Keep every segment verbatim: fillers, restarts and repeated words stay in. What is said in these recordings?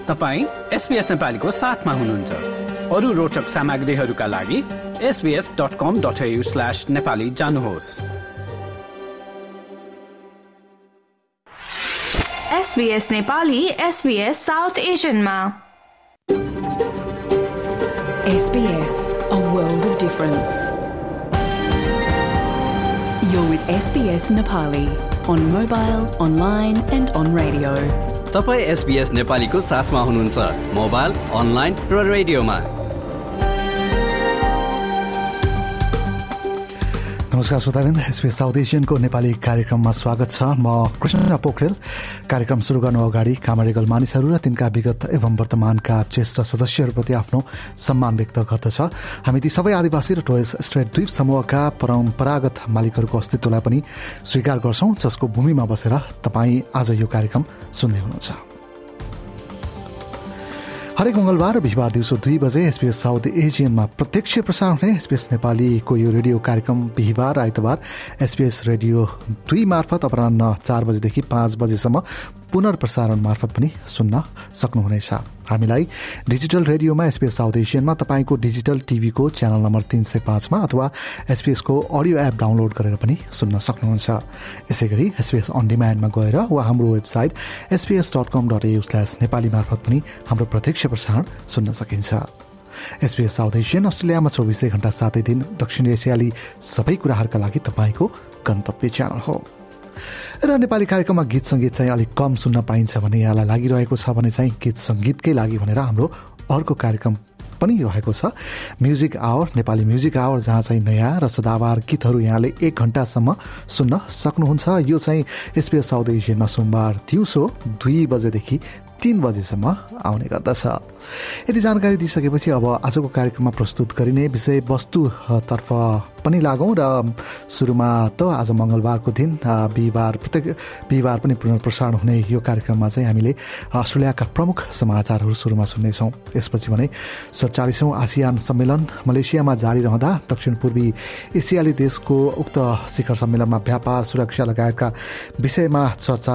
तपाईं एसबीएस नेपालीको साथमा हुनुहुन्छ। अरू रोचक सामग्रीहरूका लागि S B S dot com dot A U slash Nepali जानुहोस्। एसबीएस नेपाली एसबीएस साउथ एशियनमा। S B S, a world of difference. You're with S B S Nepali on mobile, online and on radio. तपाईं SBS नेपालीको साथमा हुनुहुन्छ mobile, online र रेडियोमा। नमस्कार श्रोताबिन्द, एसबीएस साउथ एसियनको नेपाली कार्यक्रममा स्वागत छ। म कृष्ण पोखरेल। कार्यक्रम सुरु गर्नु अगाडि कामरेगल मानिसहरू र तिनका विगत एवं वर्तमानका ज्येष्ठ सदस्यहरूप्रति आफ्नो सम्मान व्यक्त गर्दछ। हामी ती सबै आदिवासी र टोरेस स्ट्रेट द्वीप समूहका परम्परागत मालिकहरूको अस्तित्वलाई पनि स्वीकार गर्छौं, जसको भूमिमा बसेर तपाईँ आज यो कार्यक्रम सुन्दै हुनुहुन्छ। हरेक मङ्गलबार र बिहिबार दिउँसो दुई बजे एसबीएस साउथ एसियनमा प्रत्यक्ष प्रसारण हुने एसबीएस नेपालीको यो रेडियो कार्यक्रम बिहिबार र आइतबार एसबीएस रेडियो दुई मार्फत अपराह्न चार बजेदेखि पाँच बजेसम्म पुनर्प्रसारण मार्फत पनि सुन्न सक्नुहुनेछ। हामीलाई डिजिटल रेडियोमा एसबीएस साउथ एसियनमा तपाईँको डिजिटल टिभीको च्यानल नम्बर तीन सय पाँचमा अथवा एसबीएसको अडियो एप डाउनलोड गरेर पनि सुन्न सक्नुहुन्छ। यसै गरी एसबीएस अन डिमान्डमा गएर वा हाम्रो website SBS dot com dot A U slash Nepali मार्फत पनि हाम्रो प्रत्यक्ष प्रसारण सुन्न सकिन्छ। एसबीएस साउथ एसियन अस्ट्रेलियामा चौबिसै घण्टा सातै दिन दक्षिण एसियाली सबै कुराहरूका लागि तपाईँको गन्तव्य च्यानल हो। र नेपाली कार्यक्रममा गीत सङ्गीत चाहिँ अलिक कम सुन्न पाइन्छ भने यहाँलाई लागिरहेको छ भने चाहिँ गीत सङ्गीतकै लागि भनेर हाम्रो अर्को कार्यक्रम पनि रहेको छ, music hour, Nepali music hour, जहाँ चाहिँ नयाँ र सदाबहार गीतहरू यहाँले एक घन्टासम्म सुन्न सक्नुहुन्छ। यो चाहिँ एसबीएस साउथ एसियनमा सोमबार दिउँसो दुई बजेदेखि तीन बजेसम्म आउने गर्दछ। यति जानकारी दिइसकेपछि अब आजको कार्यक्रममा प्रस्तुत गरिने विषयवस्तुतर्फ पनि लागौँ र सुरुमा त आज मङ्गलबारको दिन बिहिबार प्रत्येक बिहिबार पनि पुनर्प्रसारण हुने यो कार्यक्रममा चाहिँ हामीले अस्ट्रेलियाका प्रमुख समाचारहरू सुरुमा सुन्नेछौँ। यसपछि भने सडचालिसौँ आसियान सम्मेलन मलेसियामा जारी रहँदा दक्षिण पूर्वी एसियाली देशको उक्त शिखर सम्मेलनमा व्यापार, सुरक्षा लगायतका विषयमा चर्चा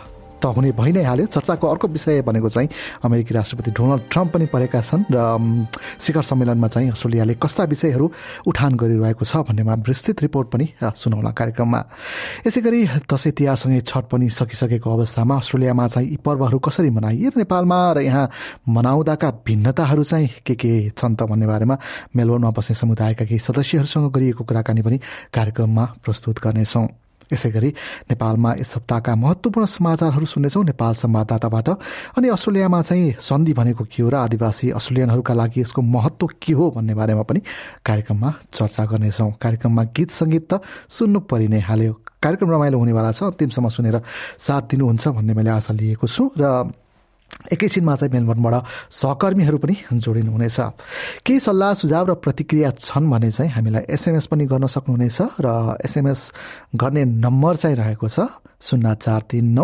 त हुने भइ नै हाल्यो। चर्चाको अर्को विषय भनेको चाहिँ अमेरिकी राष्ट्रपति डोनाल्ड ट्रम्प पनि परेका छन् र शिखर सम्मेलनमा चाहिँ अस्ट्रेलियाले कस्ता विषयहरू उठान गरिरहेको छ भन्नेमा विस्तृत रिपोर्ट पनि सुनाउला कार्यक्रममा। यसै गरी दसैँ तिहारसँगै छठ पनि सकिसकेको अवस्थामा अस्ट्रेलियामा चाहिँ यी पर्वहरू कसरी मनाइए र नेपालमा र यहाँ मनाउँदाका भिन्नताहरू चाहिँ के के छन् त भन्ने बारेमा मेलबोर्नमा बस्ने समुदायका केही सदस्यहरूसँग गरिएको कुराकानी पनि कार्यक्रममा प्रस्तुत गर्नेछौँ। यसै गरी नेपालमा यस सप्ताहका महत्त्वपूर्ण समाचारहरू सुन्नेछौँ नेपाल संवाददाताबाट। अनि अस्ट्रेलियामा चाहिँ सन्धि भनेको के हो र आदिवासी अस्ट्रेलियनहरूका लागि यसको महत्त्व के हो भन्ने बारेमा पनि कार्यक्रममा चर्चा गर्नेछौँ। कार्यक्रममा गीत सङ्गीत त सुन्नु परि नै हाल्यो। कार्यक्रम रमाइलो हुनेवाला छ, अन्तिमसम्म सुनेर साथ दिनुहुन्छ भन्ने मैले आशा लिएको छु। र एकैछिनमा चाहिँ मेलबोर्नबाट सहकर्मीहरू पनि जोडिनुहुनेछ। केही सल्लाह सुझाव र प्रतिक्रिया छन् भने चाहिँ हामीलाई एसएमएस पनि गर्न सक्नुहुनेछ र एसएमएस गर्ने नम्बर चाहिँ रहेको छ शून्य चार तिन नौ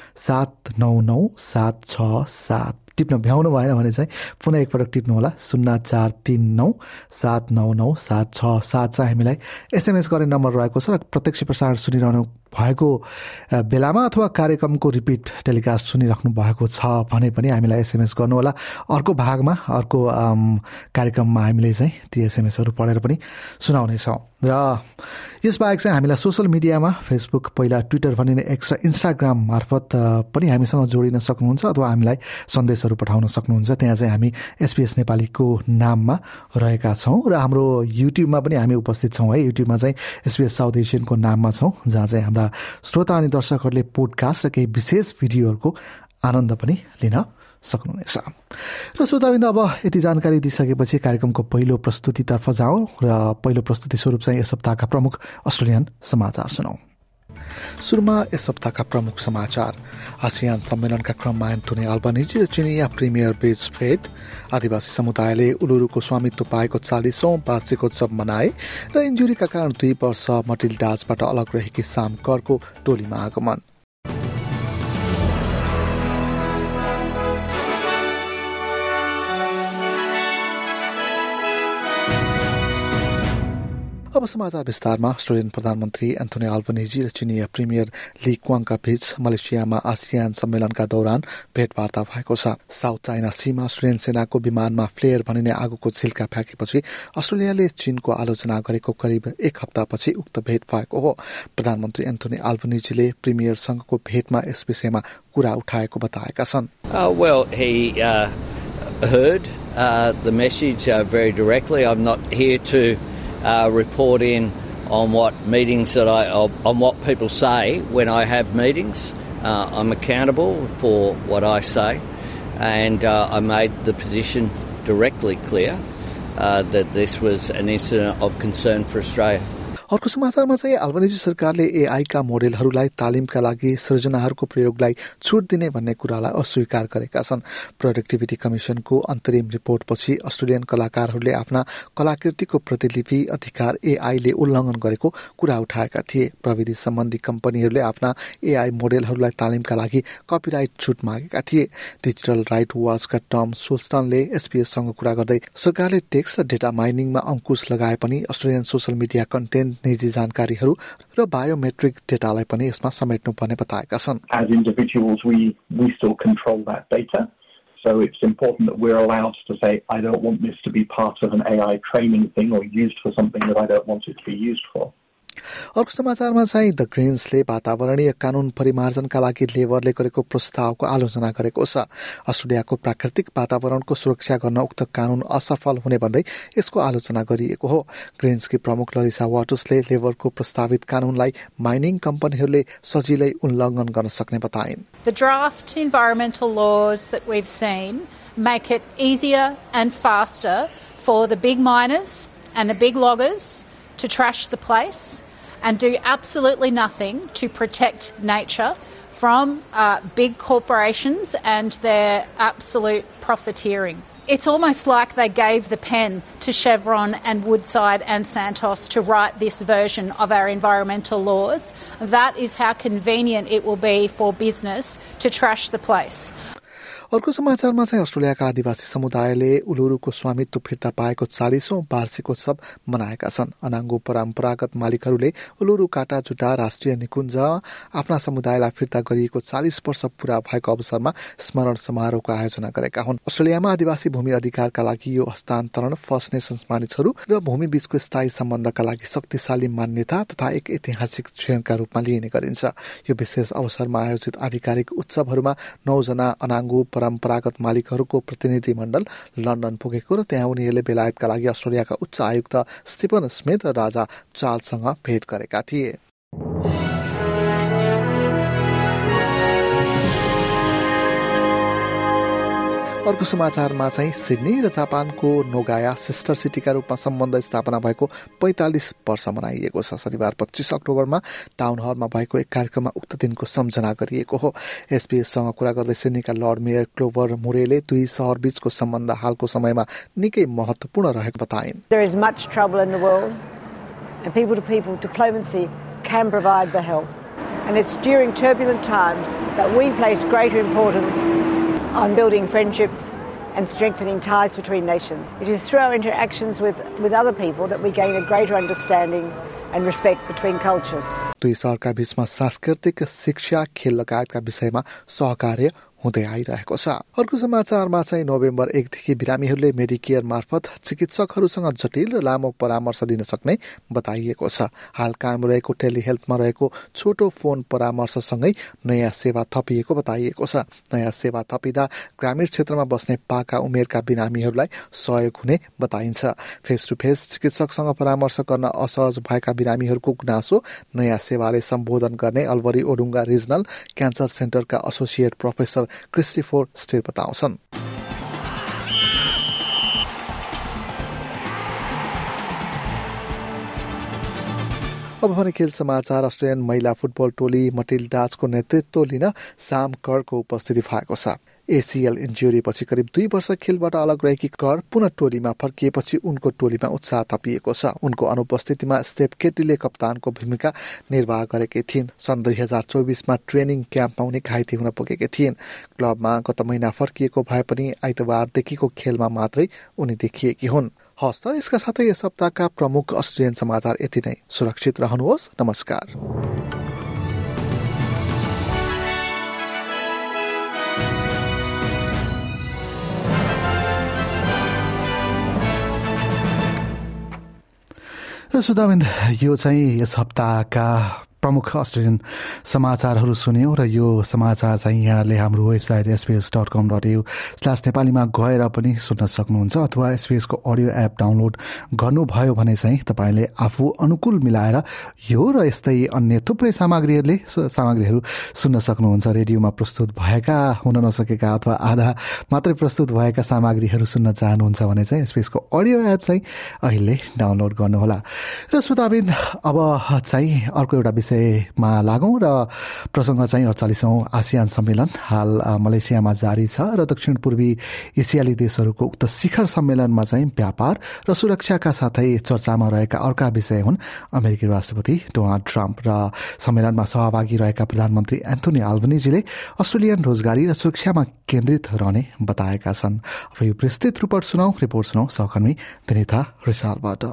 सात नौ नौ सात छ सात। टिप्न भ्याउनु भएन भने चाहिँ पुनः एकपटक टिप्नुहोला, शून्य चार तिन नौ सात नौ नौ सात छ सात चाहिँ हामीलाई एसएमएस गर्ने नम्बर रहेको छ। र प्रत्यक्ष प्रसारण सुनिरहनु भएको बेलामा अथवा कार्यक्रमको रिपिट टेलिकास्ट सुनिराख्नु भएको छ भने पनि हामीलाई एसएमएस गर्नुहोला। अर्को भागमा अर्को कार्यक्रममा हामीले चाहिँ ती एसएमएसहरू पढेर पनि सुनाउनेछौँ। र यसबाहेक चाहिँ हामीलाई सोसल मिडियामा फेसबुक, पहिला ट्विटर भनिने एक्स र इन्स्टाग्राम मार्फत पनि हामीसँग जोडिन सक्नुहुन्छ अथवा हामीलाई सन्देशहरू पठाउन सक्नुहुन्छ। त्यहाँ चाहिँ हामी एसबीएस नेपालीको नाममा रहेका छौँ र हाम्रो युट्युबमा पनि हामी उपस्थित छौँ है। युट्युबमा चाहिँ एसबीएस साउथ एसियनको नाममा छौँ, जहाँ चाहिँ हाम्रा श्रोता अनि दर्शकहरूले पोडकास्ट र केही विशेष भिडियोहरूको आनन्द पनि लिन सक्नुहुनेछ। र श्रोताबिन्द, अब यति जानकारी दिइसकेपछि कार्यक्रमको पहिलो प्रस्तुतितर्फ जाउँ र पहिलो प्रस्तुति स्वरूप चाहिँ यस सप्ताहका प्रमुख अस्ट्रेलियन समाचार सुनौँ। सुरुमा यस सप्ताहका प्रमुख समाचार। आसियान सम्मेलनका क्रममा एन्थोनी अल्बानिजी र चिनिया प्रिमियर बिच फ्रेड आदिवासी समुदायले उलुरुको स्वामित्व पाएको चालिसौँ वार्षिकोत्सव मनाए र इन्जुरीका कारण दुई वर्ष मटिल्डाजबाट अलग रहेकी साम करको टोलीमा आगमन। अब समाचार विस्तारमा। अस्ट्रेलियन प्रधानमन्त्री एन्थोनी अल्बनीजी र चिनिया प्रिमियर ली क्वाङका बीच मलेसियामा आसियान सम्मेलनका दौरान भेटवार्ता भएको छ। साउथ चाइना सीमा अस्ट्रेलियन सेनाको विमानमा फ्लेयर भनिने आगोको छिल्का फ्याँकेपछि अस्ट्रेलियाले चीनको आलोचना गरेको करिब एक हप्तापछि उक्त भेट भएको हो। प्रधानमन्त्री एन्थोनी अल्बनीजीले प्रिमियरसँगको भेटमा यस विषयमा कुरा उठाएको बताएका छन्। Uh, well, he uh, heard uh, the message uh, very directly. I'm not here to uh, report in on what meetings that I, on what people say when I have meetings. Uh, I'm accountable for what I say, and uh, I made the position directly clear uh, that this was an incident of concern for Australia. अर्को समाचारमा चाहिँ Albanese सरकारले AI का मोडेलहरूलाई तालिमका लागि सृजनाहरूको प्रयोगलाई छुट दिने भन्ने कुरालाई अस्वीकार गरेका छन्। प्रोडक्टिभिटी कमिसनको अन्तरिम रिपोर्टपछि अस्ट्रेलियन कलाकारहरूले आफ्ना कलाकृतिको प्रतिलिपि अधिकार एआईले उल्लङ्घन गरेको कुरा उठाएका थिए। प्रविधि सम्बन्धी कम्पनीहरूले आफ्ना एआई मोडेलहरूलाई तालिमका लागि कपिराइट छुट मागेका थिए। डिजिटल राइट वाचका टम सोल्स्टनले एसपीएससँग कुरा गर्दै सरकारले टेक्स्ट र डेटा माइनिङमा अंकुश लगाए पनि अस्ट्रेलियन सोशल मिडिया कन्टेन्ट, निजी जानकारीहरू र बायोमेट्रिक डेटालाई पनि यसमा समेट्नुपर्ने बताएका छन्। As individuals, we we still control that data. So it's important that we're allowed to say, I don't want this to be part of an A I training thing or used for something that I don't want it to be used for. अर्को समाचारमा चाहिँ the ग्रिन्सले वातावरणीय कानून परिमार्जनका लागि लेबरले गरेको प्रस्तावको आलोचना गरेको छ। अस्ट्रेलियाको प्राकृतिक वातावरणको सुरक्षा गर्न उक्त कानून असफल हुने भन्दै यसको आलोचना गरिएको हो। ग्रिन्सकी प्रमुख लरिसा वाटर्सले लेबरको प्रस्तावित कानूनलाई माइनिङ कम्पनीहरूले सजिलै उल्लङ्घन गर्न सक्ने बताइन्। The draft environmental laws that we've seen make it easier and faster for the big miners and the big loggers to trash the place and do absolutely nothing to protect nature from uh, big corporations and their absolute profiteering. It's almost like they gave the pen to Chevron and Woodside and Santos to write this version of our environmental laws. That is how convenient it will be for business to trash the place. अर्को समाचारमा चाहिँ अस्ट्रेलियाका आदिवासी समुदायले उलुरुको स्वामित्व फिर्ता पाएको चालीसौं वार्षिक उत्सव मनाएका छन्। अनाङ्गो परम्परागत मालिकहरूले उलुरु काटा जुटा राष्ट्रिय निकुञ्ज आफ्ना समुदायलाई फिर्ता गरिएको चालीस वर्ष पूरा भएको अवसरमा स्मरण समारोहको आयोजना गरेका हुन्। अस्ट्रेलियामा आदिवासी भूमि अधिकारका लागि यो हस्तान्तरण फर्स्ट नेशन्स मानिसहरू र भूमि बीचको स्थायी सम्बन्धका लागि शक्तिशाली मान्यता तथा एक ऐतिहासिक क्षणका रूपमा लिइने गरिन्छ। यो विशेष अवसरमा आयोजित आधिकारिक उत्सवहरूमा नौजना अनाङ्गो परम्परागत मालिकहरूको प्रतिनिधि मण्डल लन्डन पुगेको र त्यहाँ उनीहरूले बेलायतका लागि अस्ट्रेलियाका उच्च आयुक्त स्टिफन स्मिथ र राजा चार्ल्ससँग भेट गरेका थिए। अर्को समाचारमा चाहिँ सिडनी र जापानको नोगाया सिस्टर सिटीका रूपमा सम्बन्ध स्थापना भएको पैंतालीस वर्ष मनाइएको छ। शनिबार पच्चीस अक्टोबरमा टाउन हलमा भएको एक कार्यक्रममा उक्त दिनको सम्झना गरिएको हो। एसपीएससँग कुरा गर्दै सिडनीका लर्ड मेयर क्लोभर मुरेले दुई शहर बीचको सम्बन्ध हालको समयमा निकै महत्त्वपूर्ण रहेको बताइन्। There is much trouble in the world and people to people diplomacy can provide the help. And it's during turbulent times that we place greater importance on building friendships and strengthening ties between nations. It is through our interactions with, with other people that we gain a greater understanding and respect between cultures. दुई शहरका बीचमा सांस्कृतिक शिक्षा खेल लगायतका विषयमा सहकार्य हुँदै आइरहेको छ। अर्को समाचारमा चाहिँ नोभेम्बर एकदेखि बिरामीहरूले मेडिकेयर मार्फत चिकित्सकहरूसँग जटिल र लामो परामर्श दिन सक्ने बताइएको छ। हाल कायम रहेको टेलिहेल्थमा रहेको छोटो फोन परामर्शसँगै नयाँ सेवा थपिएको बताइएको छ। नयाँ सेवा थपिँदा ग्रामीण क्षेत्रमा बस्ने पाका उमेरका बिरामीहरूलाई सहयोग हुने बताइन्छ। फेस टु फेस चिकित्सकसँग परामर्श गर्न असहज भएका बिरामीहरूको गुनासो नयाँ सेवाले सम्बोधन गर्ने अल्बरी ओडुङ्गा रिजनल क्यान्सर सेन्टरका एसोसिएट प्रोफेसर क्रिस्टोफर स्टेर बताउँछन्। अब भने खेल समाचार। अस्ट्रेलियन महिला फुटबल टोली मटिल्डाजको नेतृत्व लिन साम करको उपस्थिति भएको छ। एसीएल इन्जुरी पछि करिब दुई वर्ष खेलबाट अलग रहेकी कर पुनः टोलीमा फर्किएपछि उनको टोलीमा उत्साह थपिएको छ। उनको अनुपस्थितिमा स्टेफ केटीले कप्तानको भूमिका निर्वाह गरेकी थिइन्। सन् दुई हजार चौबिसमा ट्रेनिङ क्याम्पमा उनी घाइते हुन पुगेकी थिइन्। क्लबमा गत महिना फर्किएको भए पनि आइतबारदेखिको खेलमा मात्रै उनी देखिएकी हुन्। हस् त यसका साथै यस हप्ताका प्रमुख अस्ट्रेलियन समाचार यति नै। सुरक्षित रहनुहोस्। नमस्कार। र सुधाबिन्द यो चाहिँ यस हप्ताका प्रमुख अस्ट्रेलियन समाचारहरू सुन्यौं र यो समाचार चाहिँ यहाँले हाम्रो website SBS dot com dot A U slash नेपालीमा गएर पनि सुन्न सक्नुहुन्छ अथवा एसबीएसको अडियो एप डाउनलोड गर्नुभयो भने चाहिँ तपाईँले आफू अनुकूल मिलाएर यो र यस्तै अन्य थुप्रै सामग्रीहरूले सामग्रीहरू सुन्न सक्नुहुन्छ। रेडियोमा प्रस्तुत भएका हुन नसकेका अथवा आधा मात्रै प्रस्तुत भएका सामग्रीहरू सुन्न चाहनुहुन्छ भने चाहिँ एसबीएसको अडियो एप चाहिँ अहिले डाउनलोड गर्नुहोला। र श्रोताबिन्द अब चाहिँ अर्को एउटा विषय मा लागौं र प्रसंग चाहिँ अडचालीसौं आसियान सम्मेलन हाल मलेसियामा जारी छ र दक्षिण पूर्वी एसियाली देशहरूको उक्त शिखर सम्मेलनमा चाहिँ व्यापार र सुरक्षाका साथै चर्चामा रहेका अर्का विषय हुन् अमेरिकी राष्ट्रपति डोनाल्ड ट्रम्प र सम्मेलनमा सहभागी रहेका प्रधानमन्त्री एन्थोनी अल्बनीजीले अस्ट्रेलियन रोजगारी र सुरक्षामा केन्द्रित रहने बताएका छन्। अब यो विस्तृत रिपोर्ट सुनौ रिपोर्ट सुनौ सहकर्मी दिनिता रिसालबाट।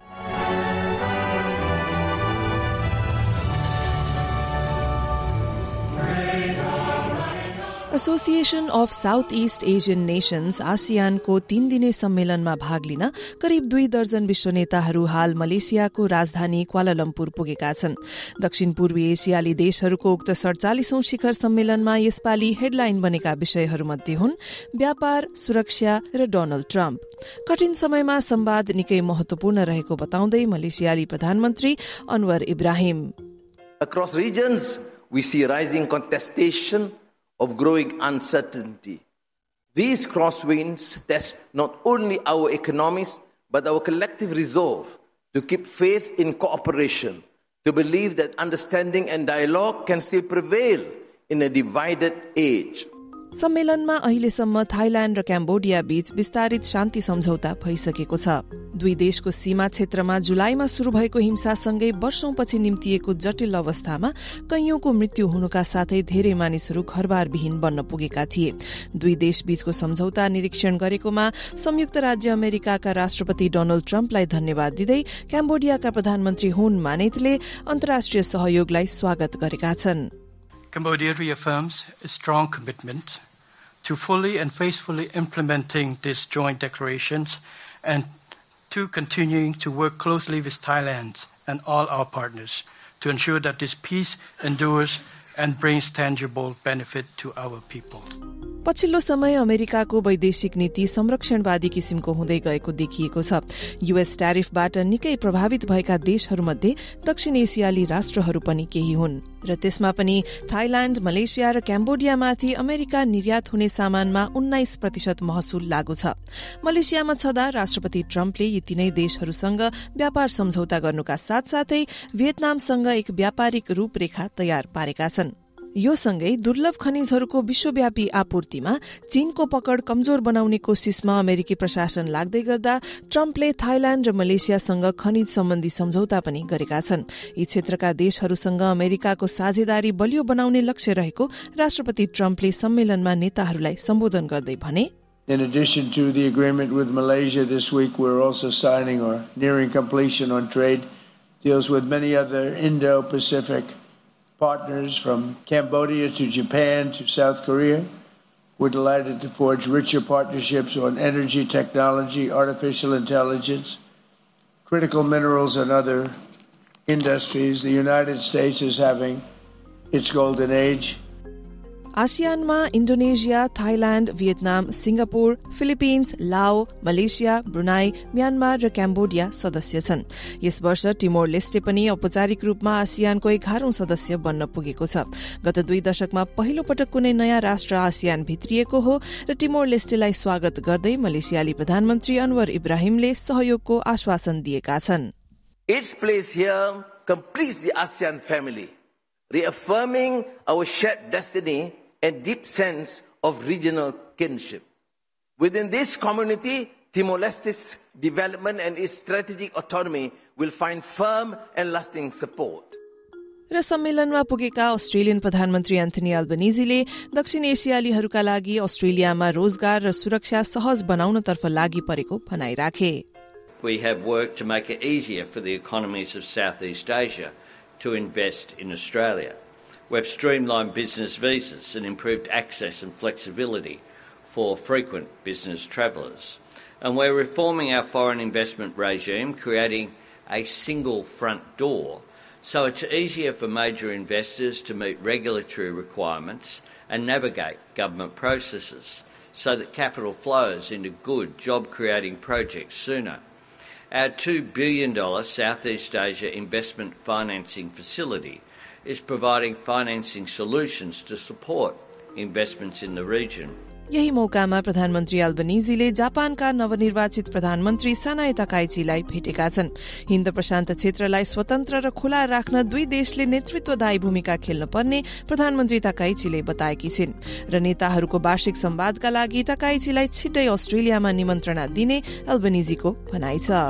Association of south east Asian nations आसियानको तीन दिने सम्मेलनमा भाग लिन करिब दुई दर्जन विश्व नेताहरू हाल मलेसियाको राजधानी क्वालालम्पुर पुगेका छन्। दक्षिण पूर्वी एसियाली देशहरूको उक्त सडचालिसौं शिखर सम्मेलनमा यसपालि हेडलाइन बनेका विषयहरूमध्ये हुन् व्यापार, सुरक्षा र डोनाल्ड ट्रम्प। कठिन समयमा संवाद निकै महत्वपूर्ण रहेको बताउँदै मलेसियाली प्रधानमन्त्री Anwar Ibrahim Across regions, we see rising contestation of growing uncertainty. These crosswinds test not only our economies, but our collective resolve to keep faith in cooperation, to believe that understanding and dialogue can still prevail in a divided age. सम्मेलनमा अहिलेसम्म Thailand र Cambodia बीच विस्तारित शान्ति सम्झौता भइसकेको छ। दुई देशको सीमा क्षेत्रमा जुलाईमा शुरू भएको हिंसासँगै वर्षौंपछि निम्तिएको जटिल अवस्थामा कैयौंको मृत्यु हुनुका साथै धेरै मानिसहरू घरबारविहीन बन्न पुगेका थिए। दुई देश बीचको सम्झौता निरीक्षण गरेकोमा संयुक्त राज्य अमेरिकाका राष्ट्रपति डोनाल्ड ट्रम्पलाई धन्यवाद दिँदै क्याम्बोडियाका प्रधानमन्त्री हुन मानेतले अन्तर्राष्ट्रिय सहयोगलाई स्वागत गरेका छन्। Cambodia reaffirms a strong commitment to fully and faithfully implementing these joint declarations and to continuing to work closely with Thailand and all our partners to ensure that this peace endures and brings tangible benefit to our people. पछिल्लो समय अमेरिकाको वैदेशिक नीति संरक्षणवादी किसिमको हुँदै गएको देखिएको छ। यूएस ट्यारिफबाट निकै प्रभावित भएका देशहरूमध्ये दक्षिण एसियाली राष्ट्रहरू पनि केही हुन् र त्यसमा पनि थाइल्याण्ड, मलेसिया र क्याम्बोडियामाथि अमेरिका निर्यात हुने सामानमा उन्नाइस प्रतिशत महसुल लागू छ। मलेसियामा छँदा राष्ट्रपति ट्रम्पले यी तीनै देशहरूसँग व्यापार सम्झौता गर्नुका साथसाथै भियतनामसँग एक व्यापारिक रूपरेखा तयार पारेका छन्। यो सँगै दुर्लभ खनिजहरूको विश्वव्यापी आपूर्तिमा चीनको पकड कमजोर बनाउने कोशिशमा अमेरिकी प्रशासन लाग्दै गर्दा ट्रम्पले थाइल्याण्ड र मलेसियासँग खनिज सम्बन्धी सम्झौता पनि गरेका छन्। यी क्षेत्रका देशहरूसँग अमेरिकाको साझेदारी बलियो बनाउने लक्ष्य रहेको राष्ट्रपति ट्रम्पले सम्मेलनमा नेताहरूलाई सम्बोधन गर्दै भने In addition to the agreement with Malaysia this week, we're also signing or nearing completion on trade deals with many other Indo-Pacific partners from Cambodia to Japan to South Korea. We're delighted to forge richer partnerships on energy technology, artificial intelligence, critical minerals and other industries. The United States is having its golden age. आसियानमा Indonesia, Thailand, Vietnam, Singapore, Philippines, Lao, Malaysia, Brunei, Myanmar र Cambodia सदस्य छन्। यस वर्ष टिमोर Leste पनि औपचारिक रूपमा आसियानको एघारौं सदस्य बन्न पुगेको छ। गत दुई दशकमा पहिलो पटक कुनै नयाँ राष्ट्र आसियान भित्रिएको हो र टिमोर लेस्टेलाई स्वागत गर्दै मलेसियाली प्रधानमन्त्री अनवर इब्राहिमले सहयोगको आश्वासन दिएका छन्। Its place here completes the ASEAN family, reaffirming our shared destiny and deep sense of regional kinship. Within this community, Timor-Leste's development and its strategic autonomy will find firm and lasting support. र सम्मेलनमा पुगेका Australian प्रधानमन्त्री Anthony अल्बनीजीले दक्षिण एसियालीहरूका लागि अस्ट्रेलियामा रोजगार र सुरक्षा सहज बनाउनतर्फ लागि परेको भनाइ राखे। we have worked to make it easier for the economies of Southeast Asia to invest in Australia. We've streamlined business visas and improved access and flexibility for frequent business travellers. And we're reforming our foreign investment regime, creating a single front door so it's easier for major investors to meet regulatory requirements and navigate government processes so that capital flows into good job-creating projects sooner. Our two billion dollars Southeast Asia Investment Financing Facility is providing financing solutions to support investments in the region. यही मौकामा प्रधानमन्त्री अल्बनीजीले जापानका नवनिर्वाचित प्रधानमन्त्री सनाए ताकाइचीलाई भेटेका छन्। हिन्द प्रशान्त क्षेत्रलाई स्वतन्त्र र खुला राख्न दुई देशले नेतृत्वदायी भूमिका खेल्न पर्ने प्रधानमन्त्री ताकाइचीले बताएकी छिन् र नेताहरूको वार्षिक संवादका लागि ताकाइचीलाई छिट्टै अस्ट्रेलियामा निमन्त्रणा दिने अल्बनीजीको भनाइ छ।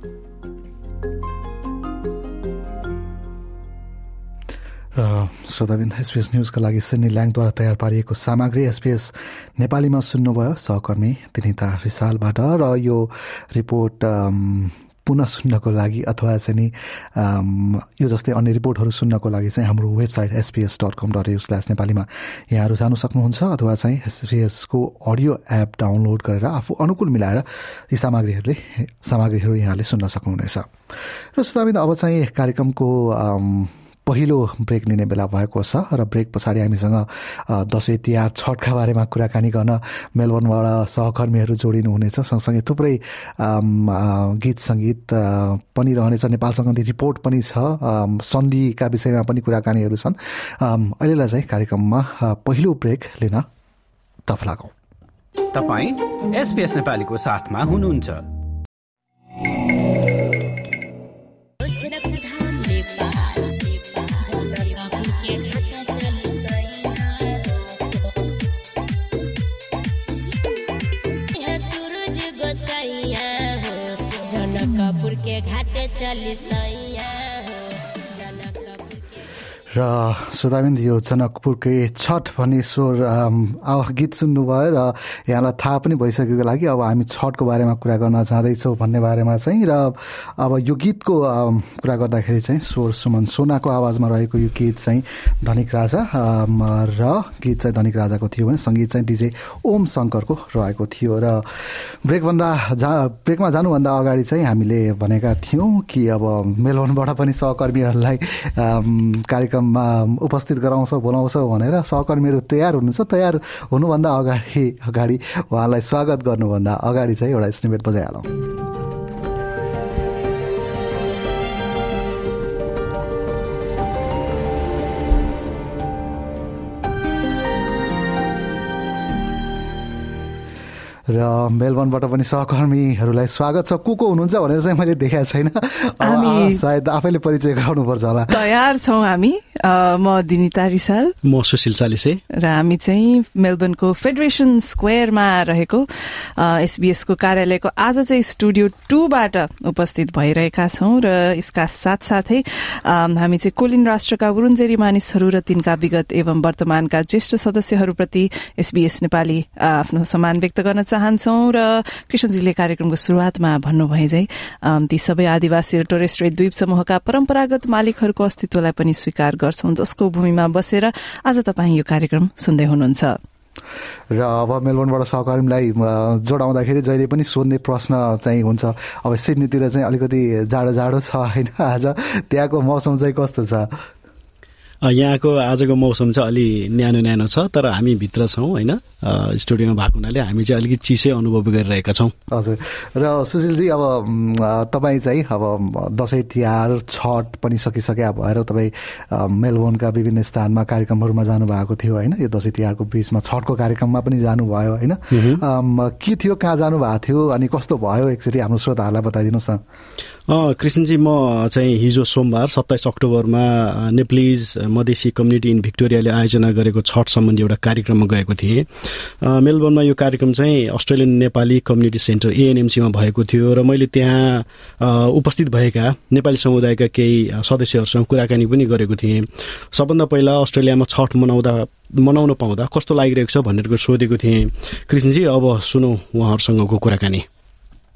र श्रोताबिन्द एसपीएस न्यूजका लागि सिडनी ल्याङद्वारा तयार पारिएको सामग्री एसपीएस नेपालीमा सुन्नुभयो सहकर्मी तिनिता रिसालबाट। र यो रिपोर्ट पुनः सुन्नको लागि अथवा चाहिँ नि यो जस्तै अन्य रिपोर्टहरू सुन्नको लागि चाहिँ हाम्रो website SBS dot com dot A U slash नेपालीमा यहाँहरू जानु सक्नुहुन्छ अथवा चाहिँ एसपीएसको अडियो एप डाउनलोड गरेर आफू अनुकूल मिलाएर यी सामग्रीहरूले सामग्रीहरू यहाँले सुन्न सक्नुहुनेछ। र श्रोताबिन्द अब चाहिँ कार्यक्रमको पहिलो ब्रेक लिने बेला भएको छ र ब्रेक पछाडि हामीसँग दसैँ तिहार छठका बारेमा कुराकानी गर्न मेलबर्नबाट सहकर्मीहरू जोडिनु हुनेछ। सँगसँगै थुप्रै गीत सङ्गीत पनि रहनेछ, नेपाल सम्बन्धी रिपोर्ट पनि छ, सन्धिका विषयमा पनि कुराकानीहरू छन्। अहिलेलाई चाहिँ कार्यक्रममा पहिलो ब्रेक लिन तर्फ लागौँ। तपाईँ एसपीएस नेपालीको साथमा हुनुहुन्छ। र सुदाबिन्द यो जनकपुरकै छठ भन्ने स्वर गीत सुन्नुभयो र यहाँलाई थाहा पनि भइसकेको लागि अब हामी छठको बारेमा कुरा गर्न जाँदैछौँ भन्ने बारेमा चाहिँ। र अब यो गीतको कुरा गर्दाखेरि चाहिँ स्वर सुमन सोनाको आवाजमा रहेको यो गीत चाहिँ धनिक राजा र गीत चाहिँ धनिक राजाको थियो भने सङ्गीत चाहिँ डिजे ओम शङ्करको रहेको थियो। र ब्रेकभन्दा जा ब्रेकमा जानुभन्दा अगाडि चाहिँ हामीले भनेका थियौँ कि अब मेलबर्नबाट पनि सहकर्मीहरूलाई कार्यक्रम उपस्थित गराउँछौँ बोलाउँछौँ भनेर सहकर्मीहरू तयार हुनुहुन्छ। तयार हुनुभन्दा अगाडि अगाडि उहाँलाई स्वागत गर्नुभन्दा अगाडि चाहिँ एउटा स्निपेट बजाइहालौँ। र मेलबर्नबाट पनि सहकर्मीहरूलाई स्वागत छ। को को हुनुहुन्छ भनेर चाहिँ मैले देखाएको छैन, सायद आफैले परिचय गराउनुपर्छ होला। तयार छौँ हामी। म दिनिता रिसाल, म सुशील चालिसे र हामी चाहिँ मेलबर्नको फेडरेसन स्क्वायरमा रहेको एसबीएसको कार्यालयको आज चाहिँ स्टुडियो टूबाट उपस्थित भइरहेका छौँ। र यसका साथसाथै हामी चाहिँ कोलिन राष्ट्रका उरुन्जेरी मानिसहरू र तिनका विगत एवं वर्तमानका ज्येष्ठ सदस्यहरूप्रति एसबीएस नेपाली आफ्नो सम्मान व्यक्त गर्न चाहन्छौँ। र कृष्णजीले कार्यक्रमको सुरुवातमा भन्नुभए चाहिँ ती सबै आदिवासी र टोरेस स्ट्रेट द्वीप समूहका परम्परागत मालिकहरूको अस्तित्वलाई पनि स्वीकार गर्छौँ, जसको भूमिमा बसेर आज तपाईँ यो कार्यक्रम सुन्दै हुनुहुन्छ। र अब मेलबर्नबाट सहकर्मीलाई जोडाउँदाखेरि जहिले पनि सोध्ने प्रश्न चाहिँ हुन्छ, अब सिडनीतिर चाहिँ अलिकति जाडो जाडो छ होइन, आज त्यहाँको मौसम चाहिँ कस्तो छ? यहाँको आजको मौसम चाहिँ अलि न्यानो न्यानो छ, तर हामी भित्र छौँ होइन, स्टुडियोमा भएको हुनाले हामी चाहिँ अलिकति चिसै अनुभव गरिरहेका छौँ। हजुर। र सुशीलजी, अब तपाईँ चाहिँ अब दसैँ तिहार छठ पनि सकिसके भएर तपाईँ मेलबोर्नका विभिन्न स्थानमा कार्यक्रमहरूमा जानुभएको थियो होइन, यो दसैँ तिहारको बिचमा छठको कार्यक्रममा पनि जानुभयो होइन, के थियो, कहाँ जानुभएको थियो अनि कस्तो भयो एकचोटि हाम्रो श्रोताहरूलाई बताइदिनुहोस् न। कृष्णजी, म चाहिँ हिजो सोमबार सत्ताइस अक्टोबरमा नेप्लिज मधेसी कम्युनिटी इन भिक्टोरियाले आयोजना गरेको छठ सम्बन्धी एउटा कार्यक्रममा गएको थिएँ। मेलबर्नमा यो कार्यक्रम चाहिँ अस्ट्रेलियन नेपाली कम्युनिटी सेन्टर एएनएमसीमा भएको थियो र मैले त्यहाँ उपस्थित भएका नेपाली समुदायका केही सदस्यहरूसँग कुराकानी पनि गरेको थिएँ। सबभन्दा पहिला अस्ट्रेलियामा छठ मनाउँदा मनाउन पाउँदा कस्तो लागिरहेको छ भनेर सोधेको थिएँ। कृष्णजी, अब सुनौ उहाँहरूसँगको कुराकानी।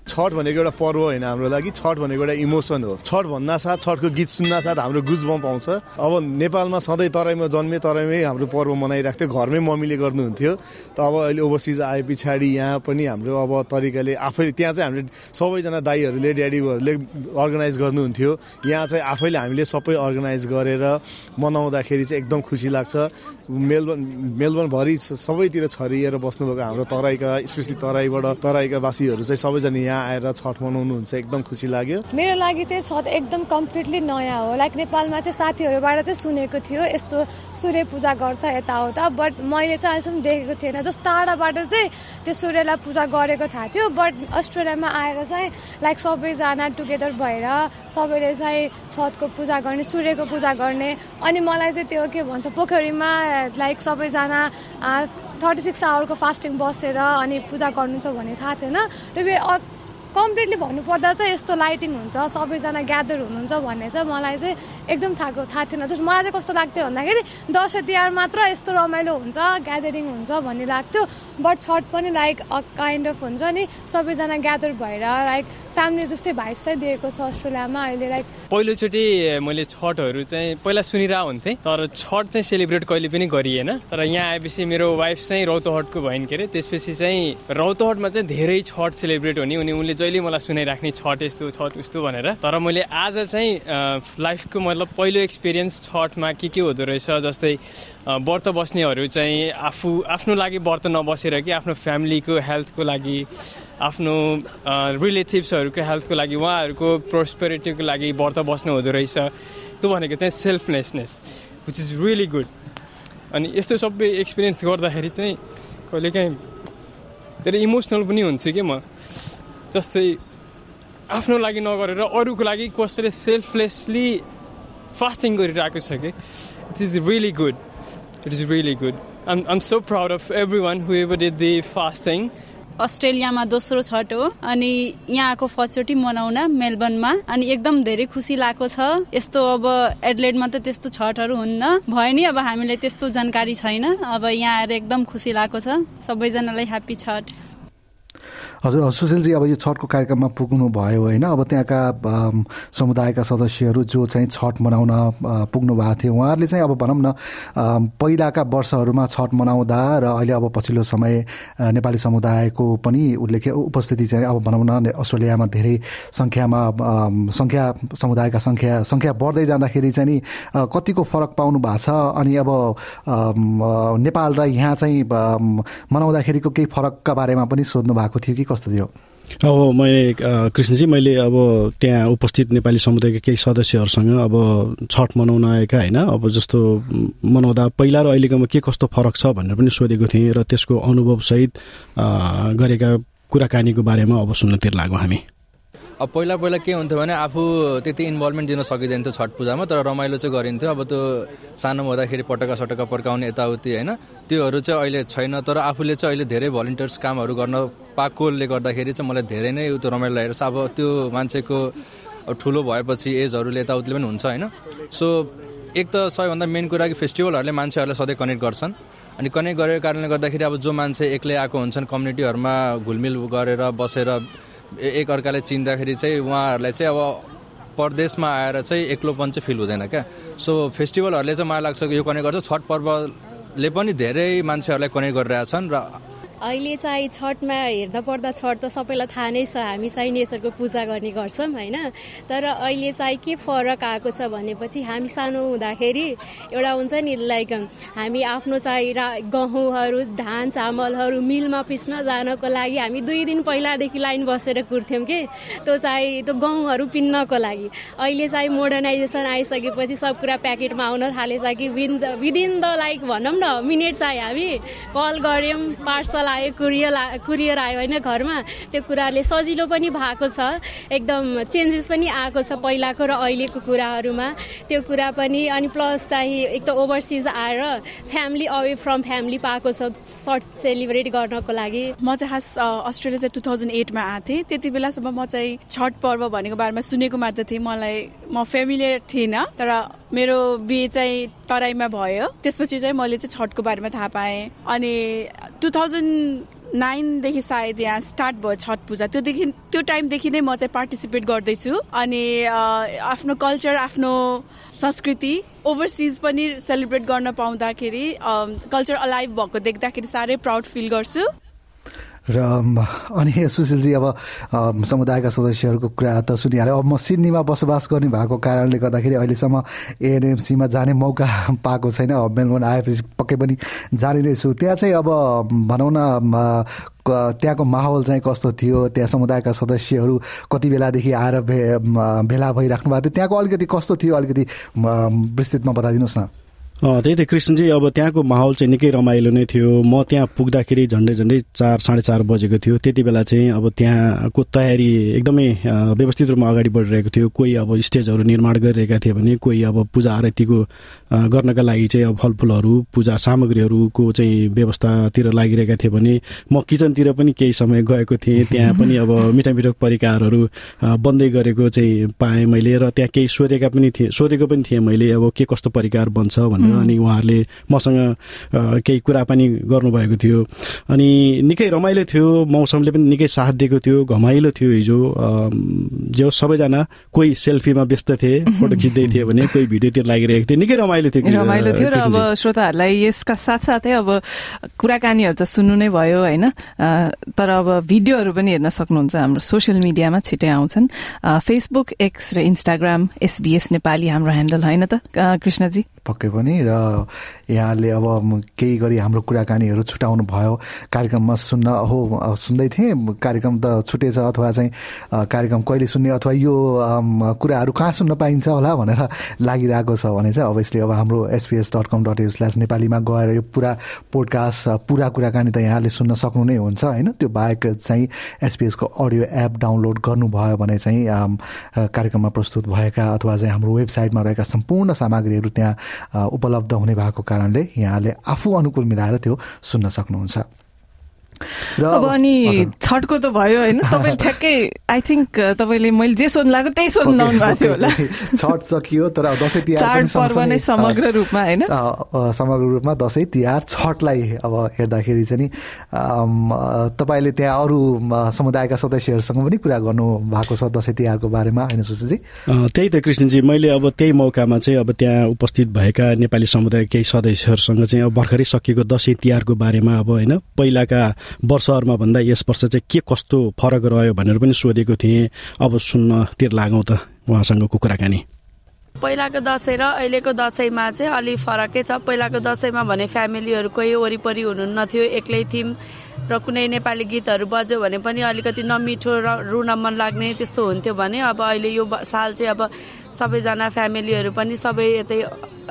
छठ भनेको एउटा पर्व होइन हाम्रो लागि, छठ भनेको एउटा इमोसन हो। छठ भन्दा साथ छठको गीत सुन्न साथ हाम्रो गुजबम्प आउँछ। अब नेपालमा सधैँ तराईमा जन्मे तराईमै हाम्रो पर्व मनाइराख्थ्यो, घरमै मम्मीले गर्नुहुन्थ्यो। त अब अहिले ओभरसिज आए पछाडि यहाँ पनि हाम्रो अब तरिकाले आफैले, त्यहाँ चाहिँ हामीले सबैजना दाइहरूले ड्याडीहरूले अर्गनाइज गर्नुहुन्थ्यो, यहाँ चाहिँ आफैले हामीले सबै अर्गनाइज गरेर मनाउँदाखेरि चाहिँ एकदम खुसी लाग्छ। मेलबर्न मेलबर्नभरि सबैतिर छरिएर बस्नुभएको हाम्रो तराईका, स्पेसली तराईबाट तराईका वासीहरू चाहिँ सबैजना यहाँ आएर छठ मनाउनुहुन्छ, एकदम खुसी लाग्यो। मेरो लागि चाहिँ छठ एकदम कम्प्लिटली नयाँ हो। लाइक नेपालमा चाहिँ साथीहरूबाट चाहिँ सुनेको थियो यस्तो सूर्य पूजा गर्छ यताउता, बट मैले चाहिँ अहिलेसम्म देखेको थिएन। जस्तो टाढाबाट चाहिँ त्यो सूर्यलाई पूजा गरेको थाहा थियो, बट अस्ट्रेलियामा आएर चाहिँ लाइक सबैजना टुगेदर भएर सबैले चाहिँ छठको पूजा गर्ने, सूर्यको पूजा गर्ने। अनि मलाई चाहिँ त्यो के भन्छ पोखरीमा लाइक सबैजना थर्टी सिक्स आवरको फास्टिङ बसेर अनि पूजा गर्नु छ भन्ने थाहा थिएन। त्यो कम्प्लिटली भन्नुपर्दा चाहिँ यस्तो लाइटिङ हुन्छ, सबैजना ग्यादर हुनुहुन्छ भन्ने चाहिँ मलाई चाहिँ एकदम थाहा थाहा थिएन। जस्तो मलाई चाहिँ कस्तो लाग्थ्यो भन्दाखेरि दसैँ तिहार मात्र यस्तो रमाइलो हुन्छ, ग्यादरिङ हुन्छ भन्ने लाग्थ्यो, बट छठ पनि लाइक अ काइन्ड अफ हुन्छ नि, सबैजना ग्यादर भएर लाइक फ्यामिली जस्तै भाइब्स चाहिँ दिएको छ अस्ट्रेलियामा अहिले। लाइक पहिलोचोटि मैले छठहरू चाहिँ पहिला सुनिरहेको हुन्थेँ, तर छठ चाहिँ सेलिब्रेट कहिले पनि गरिएन। तर यहाँ आएपछि मेरो वाइफ चाहिँ रौतहटको भइन् के अरे, त्यसपछि चाहिँ रौतहटमा चाहिँ धेरै छठ सेलिब्रेट हुने, अनि उनले जहिले मलाई सुनाइराख्ने छठ यस्तो छठ उस्तो भनेर। तर मैले आज चाहिँ लाइफको मतलब पहिलो एक्सपिरियन्स छठमा के के हुँदो रहेछ, जस्तै व्रत बस्नेहरू चाहिँ आफू आफ्नो लागि व्रत नबसेर कि आफ्नो फ्यामिलीको हेल्थको लागि, आफ्नो रिलेटिभ्सहरूको हेल्थको लागि, उहाँहरूको प्रोस्पेरिटीको लागि व्रत बस्नु हुँदो रहेछ। त्यो भनेको चाहिँ selflessness, which is really good. अनि यस्तो सबै एक्सपिरियन्स गर्दाखेरि चाहिँ कहिलेकाहीँ धेरै इमोसनल पनि हुन्छु कि म, जस्तै आफ्नो लागि नगरेर अरूको लागि कसैले सेल्फलेसली फास्टिङ गरिरहेको छ कि। It is really good, it is really good. I'm I'm so proud of every one who ever did the fasting. अस्ट्रेलियामा दोस्रो छठ हो अनि यहाँको फर्स्टचोटि मनाउन मेलबर्नमा, अनि एकदम धेरै खुसी लागेको छ। यस्तो अब एडलेडमा त त्यस्तो छठहरू हुन्न, भयो नि अब हामीलाई त्यस्तो जानकारी छैन। अब यहाँ आएर एकदम खुसी लागेको छ। सबैजनालाई ह्याप्पी छठ। हजुर सुशीलजी, अब यो छठको कार्यक्रममा पुग्नु भयो होइन, अब त्यहाँका समुदायका सदस्यहरू जो चाहिँ छठ मनाउन पुग्नु भएको थियो, उहाँहरूले चाहिँ अब भनौँ न पहिलाका वर्षहरूमा छठ मनाउँदा र अहिले अब पछिल्लो समय नेपाली समुदायको पनि उल्लेख उपस्थिति चाहिँ अब भनौँ न अस्ट्रेलियामा धेरै सङ्ख्यामा सङ्ख्या समुदायका सङ्ख्या सङ्ख्या बढ्दै जाँदाखेरि चाहिँ नि कतिको फरक पाउनु भएको छ? अनि अब नेपाल र यहाँ चाहिँ मनाउँदाखेरिको केही फरकका बारेमा पनि सोध्नु भएको थियो कि कस्तो थियो? अब मैले कृष्णजी मैले अब त्यहाँ उपस्थित नेपाली समुदायका केही सदस्यहरूसँग अब छठ मनाउन आएका होइन, अब जस्तो मनाउँदा पहिला र अहिलेकोमा के कस्तो फरक छ भनेर पनि सोधेको थिएँ र त्यसको अनुभवसहित गरेका कुराकानीको बारेमा अब सुन्नतिर लाग्यौँ हामी। अब पहिला पहिला के हुन्थ्यो भने आफू त्यति इन्भल्भमेन्ट दिन सकिँदैन थियो छठ पूजामा, तर रमाइलो चाहिँ गरिन्थ्यो। अब त्यो सानो हुँदाखेरि पटका सटका पड्काउने यताउति होइन, त्योहरू चाहिँ अहिले छैन। तर आफूले चाहिँ अहिले धेरै भलिन्टियर्स कामहरू गर्न पाएकोले गर्दाखेरि चाहिँ मलाई धेरै नै त्यो रमाइलो लागेको छ। अब त्यो मान्छेको ठुलो भएपछि एजहरूले यताउतिले पनि हुन्छ होइन। सो एक त सबैभन्दा मेन कुरा कि फेस्टिभलहरूले मान्छेहरूलाई सधैँ कनेक्ट गर्छन्, अनि कनेक्ट गरेको कारणले गर्दाखेरि अब जो मान्छे एक्लै आएको हुन्छन् कम्युनिटीहरूमा घुलमिल गरेर बसेर एक अर्काले चिन्दाखेरि चाहिँ उहाँहरूलाई चाहिँ अब परदेशमा आएर चाहिँ एक्लोपन चाहिँ फिल हुँदैन क्या। सो फेस्टिभलहरूले चाहिँ मलाई लाग्छ यो कनेक्ट गर्छ। छठ पर्वले पनि धेरै मान्छेहरूलाई कनेक्ट गरिरहेछन्। र अहिले चाहिँ छठमा हेर्दा पर्दा छठ त सबैलाई थाहा नै छ, हामी चाहिँ नेचरको पूजा गर्ने गर्छौँ होइन। तर अहिले चाहिँ के फरक आएको छ भनेपछि हामी सानो हुँदाखेरि एउटा हुन्छ नि लाइक हामी आफ्नो चाहिँ रा गहुँहरू धान चामलहरू मिलमा पिस्न जानको लागि हामी दुई दिन पहिलादेखि लाइन बसेर कुर्थ्यौँ कि त्यो चाहिँ त्यो गहुँहरू पिन्नको लागि। अहिले चाहिँ मोडर्नाइजेसन आइसकेपछि सब कुरा प्याकेटमा आउन थालेछ कि win the within the like भनौँ न मिनट चाहिँ हामी कल गऱ्यौँ, पार्सल आयो, कुरियर कुरियर आयो होइन घरमा। त्यो कुराले सजिलो पनि भएको छ, एकदम चेन्जेस पनि आएको छ पहिलाको र अहिलेको कुराहरूमा त्यो कुरा पनि। अनि प्लस चाहिँ एक त ओभरसिज आएर फ्यामिली अवे फ्रम फ्यामिली पाएको छ सर्ट सेलिब्रेट गर्नको लागि। म चाहिँ खास अस्ट्रेलिया चाहिँ टु थाउजन्ड एटमा आएको थिएँ। त्यति बेलासम्म म चाहिँ छठ पर्व भनेको बारेमा सुनेको मात्र थिएँ, मलाई म फेमिलियर थिइनँ। तर मेरो बिहे चाहिँ तराईमा भयो, त्यसपछि चाहिँ मैले चाहिँ छठको बारेमा थाहा पाएँ। अनि टु थाउजन्ड नाइनदेखि सायद यहाँ स्टार्ट भयो छठ पूजा त्योदेखि त्यो टाइमदेखि नै म चाहिँ पार्टिसिपेट गर्दैछु अनि आफ्नो कल्चर आफ्नो संस्कृति ओभरसिज पनि सेलिब्रेट गर्न पाउँदाखेरि कल्चर अलाइभ भएको देख्दाखेरि साह्रै प्राउड फिल गर्छु। र अनि सुशीलजी अब समुदायका सदस्यहरूको कुरा त सुनिहाल्यो। अब म सिडनीमा बसोबास गर्ने भएको कारणले गर्दाखेरि अहिलेसम्म एएनएमसीमा जाने मौका पाएको छैन। अब मेलबोर्न आएपछि पक्कै पनि जाने नै छु। त्यहाँ चाहिँ अब भनौँ न त्यहाँको माहौल चाहिँ कस्तो थियो, त्यहाँ समुदायका सदस्यहरू कति बेलादेखि आएर भे भेला भइराख्नु भएको थियो, त्यहाँको अलिकति कस्तो थियो अलिकति विस्तृतमा बताइदिनुहोस् न। अँ त्यही त कृष्णजी, अब त्यहाँको माहौल चाहिँ निकै रमाइलो नै थियो। म त्यहाँ पुग्दाखेरि झन्डै झन्डै चार साढे चार बजेको थियो। त्यति बेला चाहिँ अब त्यहाँको तयारी एकदमै व्यवस्थित रूपमा अगाडि बढिरहेको थियो। कोही अब स्टेजहरू निर्माण गरिरहेका थिए भने कोही अब पूजा आरतीको गर्नका लागि चाहिँ अब फलफुलहरू पूजा सामग्रीहरूको चाहिँ व्यवस्थातिर लागिरहेका थिए भने म किचनतिर पनि केही समय गएको थिएँ। त्यहाँ पनि अब मिठा मिठो परिकारहरू बन्दै गरेको चाहिँ पाएँ मैले र त्यहाँ केही सोधेका पनि थिएँ सोधेको पनि थिएँ मैले अब के कस्तो परिकार बन्छ भनेर। अनि उहाँहरूले मसँग केही कुरा पनि गर्नुभएको थियो। अनि निकै रमाइलो थियो, मौसमले पनि निकै साथ दिएको थियो, घमाइलो थियो हिजो। जो सबैजना कोही सेल्फीमा व्यस्त थिए, फोटो खिच्दै थिए भने कोही भिडियोतिर लागिरहेको थियो। निकै रमाइलो थियो रमाइलो थियो र अब श्रोताहरूलाई यसका साथसाथै अब कुराकानीहरू त सुन्नु नै भयो होइन, तर अब भिडियोहरू पनि हेर्न सक्नुहुन्छ। हाम्रो सोसियल मिडियामा छिटै आउँछन्, फेसबुक, एक्स र इन्स्टाग्राम एसबीएस नेपाली हाम्रो ह्यान्डल होइन त कृष्णजी? पक्कै पनि। र यहाँले अब केही गरी हाम्रो कुराकानीहरू छुटाउनु भयो कार्यक्रममा सुन्न। हो सुन्दै थिएँ, कार्यक्रम त छुटेछ अथवा चाहिँ कार्यक्रम कहिले सुन्ने अथवा यो कुराहरू कहाँ सुन्न पाइन्छ होला भनेर लागिरहेको छ भने चाहिँ अभियसली अब हाम्रो SBS dot com dot A U slash नेपालीमा गएर यो पुरा पोडकास्ट पुरा कुराकानी त यहाँले सुन्न सक्नु नै हुन्छ होइन। त्यो बाहेक चाहिँ एसपीएसको अडियो एप डाउनलोड गर्नुभयो भने चाहिँ कार्यक्रममा प्रस्तुत भएका अथवा चाहिँ हाम्रो वेबसाइटमा रहेका सम्पूर्ण सामग्रीहरू त्यहाँ उपलब्ध हुने भएको कारणले यहाँले आफू अनुकूल मिलाएर त्यो सुन्न सक्नुहुन्छ। अब अनि छठको त भयो होइन, तपाईँले ठ्याक्कै आई थिङ्क तपाईँले मैले जे सोध्नु लाग्यो त्यही सोध्नु लाउनु भएको थियो होला। छठ सकियो तर दसैँ तिहार चाड पर्व नै समग्र रूपमा होइन, समग्र रूपमा दसैँ तिहार छठलाई अब हेर्दाखेरि चाहिँ नि तपाईँले त्यहाँ अरू समुदायका सदस्यहरूसँग पनि कुरा गर्नु भएको छ दसैँ तिहारको बारेमा होइन सुशीलजी? त्यही त कृष्णजी, मैले अब त्यही मौकामा चाहिँ अब त्यहाँ उपस्थित भएका नेपाली समुदाय केही सदस्यहरूसँग चाहिँ अब भर्खरै सकिएको दसैँ तिहारको बारेमा अब होइन पहिलाका वर्षहरूमा भन्दा यस वर्ष चाहिँ के कस्तो फरक रह्यो भनेर पनि सोधेको थिएँ। अब सुन्नतिर लागौँ त उहाँसँगको कुराकानी। पहिलाको दसैँ र अहिलेको दसैँमा चाहिँ अलि फरकै छ। पहिलाको दसैँमा भने फ्यामिलीहरू कोही वरिपरि हुनुहुन्न थियो, एक्लै थियौँ र कुनै नेपाली गीतहरू बज्यो भने पनि अलिकति नमिठो र रुन मन लाग्ने त्यस्तो हुन्थ्यो भने अब अहिले यो साल चाहिँ अब सबैजना फ्यामिलीहरू पनि सबै यतै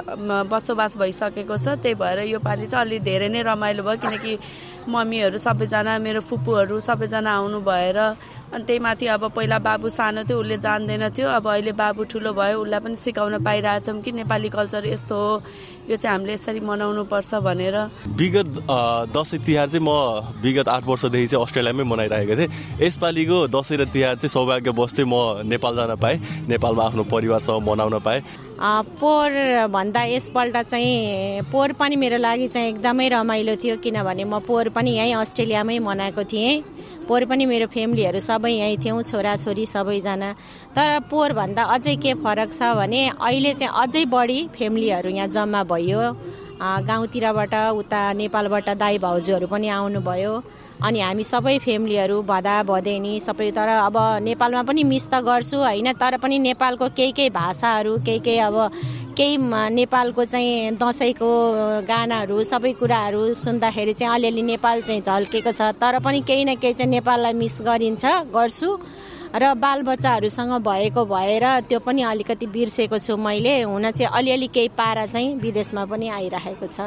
बसोबास भइसकेको छ। त्यही भएर यो पालि चाहिँ अलि धेरै नै रमाइलो भयो किनकि मम्मीहरू सबैजना मेरो फुपूहरू सबैजना आउनु भएर। अनि त्यही माथि अब पहिला बाबु सानो थियो, उसले जान्दैन थियो, अब अहिले बाबु ठुलो भयो, उसलाई पनि सिकाउन पाइरहेछौँ कि नेपाली कल्चर यस्तो हो, यो चाहिँ हामीले यसरी मनाउनु पर्छ भनेर। विगत दसैँ तिहार चाहिँ म विगत आठ वर्षदेखि चाहिँ अस्ट्रेलियामै मनाइरहेको थिएँ। यसपालिको दसैँ र तिहार चाहिँ सौभाग्यवश चाहिँ म नेपाल जान पाएँ, नेपालमा आफ्नो परिवारसँग मनाउन पाएँ। पोहोर भन्दा यसपल्ट चाहिँ पोहोर पनि मेरो लागि चाहिँ एकदमै रमाइलो थियो किनभने म पोहोर पनि यहीँ अस्ट्रेलियामै मनाएको थिएँ। पोहोर पनि मेरो फ्यामिलीहरू सबै यहीँ थियौँ, छोराछोरी सबैजना। तर पोहोर भन्दा अझै के फरक छ भने अहिले चाहिँ अझै बढी फ्यामिलीहरू यहाँ जम्मा भयो। गाउँतिरबाट उता नेपालबाट दाइ भाउजूहरू पनि आउनुभयो अनि हामी सबै फ्यामिलीहरू भदा भदैनी सबै। तर अब नेपालमा पनि मिस त गर्छु होइन, तर पनि नेपालको केही केही भाषाहरू केही केही अब केही नेपालको चाहिँ दसैँको गानाहरू सबै कुराहरू सुन्दाखेरि चाहिँ अलिअलि नेपाल चाहिँ झल्केको छ। तर पनि केही न केही चाहिँ नेपाललाई मिस गरिन्छ गर्छु र बालबच्चाहरूसँग भएको भएर त्यो पनि अलिकति बिर्सेको छु मैले। हुन चाहिँ अलिअलि केही पारा चाहिँ विदेशमा पनि आइरहेको छ।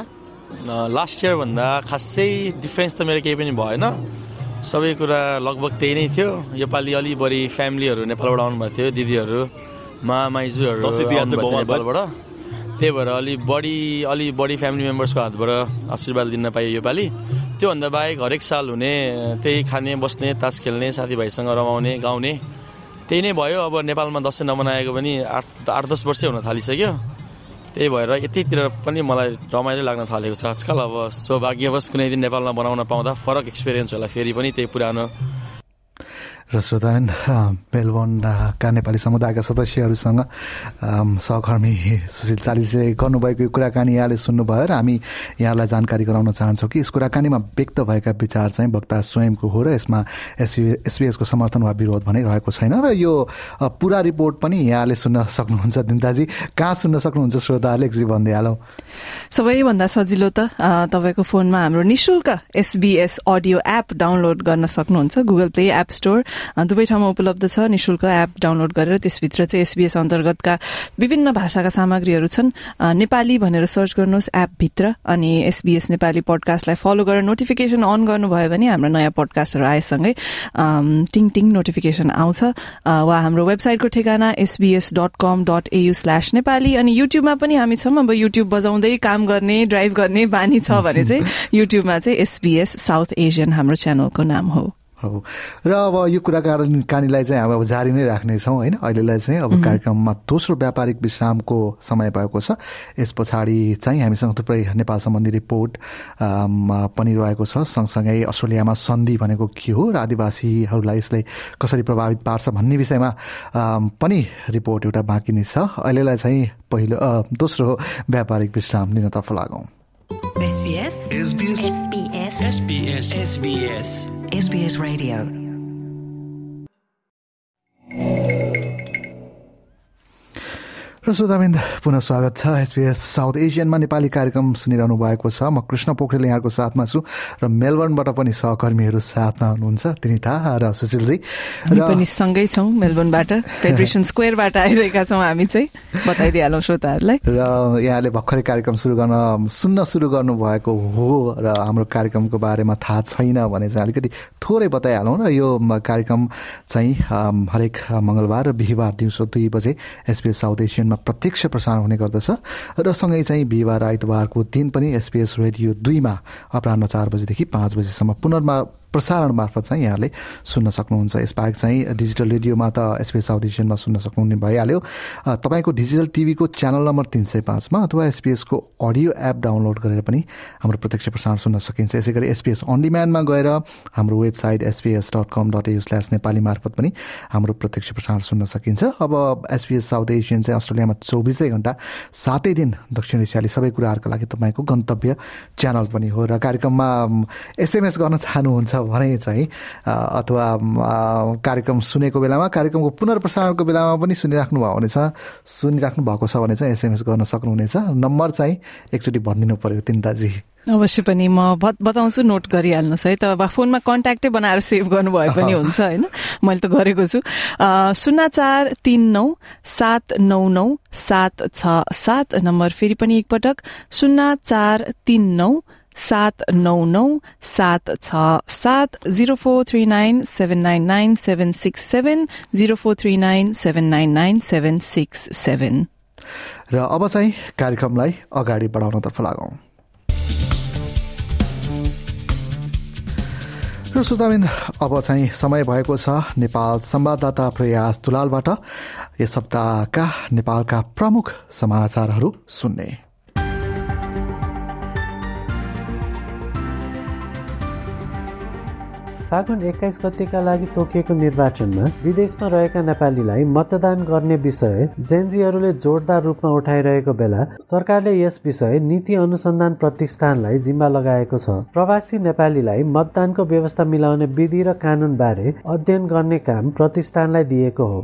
लास्ट इयर भन्दा खासै डिफ्रेन्स त मेरो केही पनि भएन, सबै कुरा लगभग त्यही नै थियो। योपालि अलि बढी फ्यामिलीहरू नेपालबाट आउनुभएको थियो, दिदीहरू मा माइजूहरू नेपालबाट। त्यही भएर अलि बढी अलि बढी फ्यामिली मेम्बर्सको हातबाट आशीर्वाद लिन पाइयो योपालि। त्योभन्दा बाहेक हरेक साल हुने त्यही खाने बस्ने तास खेल्ने साथीभाइसँग रमाउने गाउने त्यही नै भयो। अब नेपालमा दसैँ नमनाएको पनि आठ आठ दस वर्षै हुन थालिसक्यो। त्यही भएर यतितिर पनि मलाई रमाइलो लाग्न थालेको छ आजकल। अब सौभाग्यवश कुनै दिन नेपालमा बनाउन पाउँदा फरक एक्सपिरियन्स होला, फेरि पनि त्यही पुरानो। र श्रोतान मेलबर्नका नेपाली समुदायका सदस्यहरूसँग सहकर्मी सुशील चालिसले गर्नुभएको कुराकानी यहाँले सुन्नुभयो र हामी यहाँलाई जानकारी गराउन चाहन्छौँ कि यस कुराकानीमा व्यक्त भएका विचार चाहिँ वक्ता स्वयंको हो र यसमा एसबीएसको समर्थन वा विरोध भने रहेको छैन। र यो पुरा रिपोर्ट पनि यहाँले सुन्न सक्नुहुन्छ। दिन्ताजी कहाँ सुन्न सक्नुहुन्छ श्रोताहरूले एकजी भनिदिइहालौँ। सबैभन्दा सजिलो त तपाईँको फोनमा हाम्रो निःशुल्क एसबीएस अडियो एप डाउनलोड गर्न सक्नुहुन्छ। गुगल प्ले, एप स्टोर दुवै ठाउँमा उपलब्ध छ। निःशुल्क एप डाउनलोड गरेर त्यसभित्र चाहिँ एसबीएस अन्तर्गतका विभिन्न भाषाका सामग्रीहरू छन्। नेपाली भनेर सर्च गर्नुहोस् एपभित्र, अनि एसबीएस नेपाली पडकास्टलाई फलो गरेर नोटिफिकेसन अन गर्नुभयो भने हाम्रो नयाँ पडकास्टहरू आएसँगै टिङ टिङ नोटिफिकेसन आउँछ। वा हाम्रो वेबसाइटको ठेगाना SBS dot com dot A U slash Nepali. अनि युट्युबमा पनि हामी छौँ। अब युट्युब बजाउँदै काम गर्ने, ड्राइभ गर्ने बानी छ भने चाहिँ युट्युबमा चाहिँ एसबीएस साउथ एसियन हाम्रो च्यानलको नाम हो। हो र अब यो कुराकानीलाई चाहिँ अब जारी नै राख्नेछौँ होइन। अहिलेलाई चाहिँ अब कार्यक्रममा दोस्रो व्यापारिक विश्रामको समय भएको छ। यस पछाडि चाहिँ हामीसँग थुप्रै नेपाल सम्बन्धी रिपोर्ट पनि रहेको छ। सँगसँगै अस्ट्रेलियामा सन्धि भनेको के हो र आदिवासीहरूलाई यसले कसरी प्रभावित पार्छ भन्ने विषयमा पनि रिपोर्ट एउटा बाँकी नै छ। अहिलेलाई चाहिँ पहिलो दोस्रो व्यापारिक विश्राम लिनतर्फ लागौँ। SBS SBS SBS SBS SBS SBS Radio र श्रोताबिन्द पुनः स्वागत छ। एसबीएस साउथ एसियनमा नेपाली कार्यक्रम सुनिरहनु भएको छ। म कृष्ण पोखरेल यहाँको साथमा छु र मेलबर्नबाट पनि सहकर्मीहरू साथमा हुनुहुन्छ, तिनिता र सुशीलजी। हामी पनि सँगै छौँ मेलबर्नबाट, फेडरेसन स्क्वेयरबाट आइरहेका छौँ हामी चाहिँ, बताइदिइहालौँ श्रोताहरूलाई। र यहाँले भर्खरै कार्यक्रम सुरु गर्न सुन्न सुरु गर्नुभएको हो र हाम्रो कार्यक्रमको बारेमा थाहा छैन भने चाहिँ अलिकति थोरै बताइहालौँ। र यो कार्यक्रम चाहिँ हरेक मङ्गलबार र बिहिबार दिउँसो दुई बजे एसबीएस साउथ एसियन प्रत्यक्ष प्रसारण हुने गर्दछ। र सँगै चाहिँ बिहिबार आइतबारको दिन पनि एसबीएस रेडियो दुईमा अपराह्न चार बजेदेखि पाँच बजेसम्म पुनर्मा प्रसारण मार्फत चाहिँ यहाँले सुन्न सक्नुहुन्छ। यसबाहेक चाहिँ डिजिटल रेडियोमा त एसबीएस साउथ एसियनमा सुन्न सक्नुहुने भइहाल्यो। तपाईँको डिजिटल टिभीको च्यानल नम्बर तीन सय पाँचमा अथवा एसबीएसको अडियो एप डाउनलोड गरेर पनि हाम्रो प्रत्यक्ष प्रसारण सुन्न सकिन्छ। यसै गरी एसबीएस अन डिमान्डमा गएर हाम्रो website SBS dot com dot A U slash Nepali मार्फत पनि हाम्रो प्रत्यक्ष प्रसारण सुन्न सकिन्छ। अब एसबीएस साउथ एसियन चाहिँ अस्ट्रेलियामा चौबिसै घन्टा सातै दिन दक्षिण एसियाली सबै कुराहरूका लागि तपाईँको गन्तव्य च्यानल पनि हो। र कार्यक्रममा एसएमएस गर्न चाहनुहुन्छ भने चाहिँ अथवा कार्यक्रम सुनेको बेलामा, कार्यक्रमको पुनर्प्रसारणको बेलामा पनि सुनिराख्नु भयो भने छ सुनिराख्नु भएको छ भने चाहिँ एसएमएस गर्न सक्नुहुनेछ। नम्बर चाहिँ एकचोटि भनिदिनु पर्यो तिनताजी। अवश्य पनि म बताउँछु, नोट गरिहाल्नुहोस् है। त फोनमा कन्ट्याक्टै बनाएर सेभ गर्नुभए पनि हुन्छ होइन, मैले त गरेको छु। शून्य चार तिन नौ सात नौ नौ सात छ सात नम्बर फेरि पनि एकपटक शून्य चार तिन नौ सात नौ नौ सात छ सात zero four three nine seven nine nine seven six seven zero four three nine seven nine nine seven six seven. र अब चाहिँ कार्यक्रमलाई अगाडि बढाउनतर्फ लागौँ। र श्रोताबिन्द अब चाहिँ समय भएको छ नेपाल संवाददाता प्रयास दुलालबाट यस हप्ताका नेपालका प्रमुख समाचारहरू सुन्ने। फागुन एक्काइस गतेका लागि तोकिएको निर्वाचनमा विदेशमा रहेका नेपालीलाई मतदान गर्ने विषय जेनजीहरूले जोरदार रूपमा उठाइरहेको बेला सरकारले यस विषय नीति अनुसन्धान प्रतिष्ठानलाई जिम्मा लगाएको छ। प्रवासी नेपालीलाई मतदानको व्यवस्था मिलाउने विधि र कानून बारे अध्ययन गर्ने काम प्रतिष्ठानलाई दिएको हो।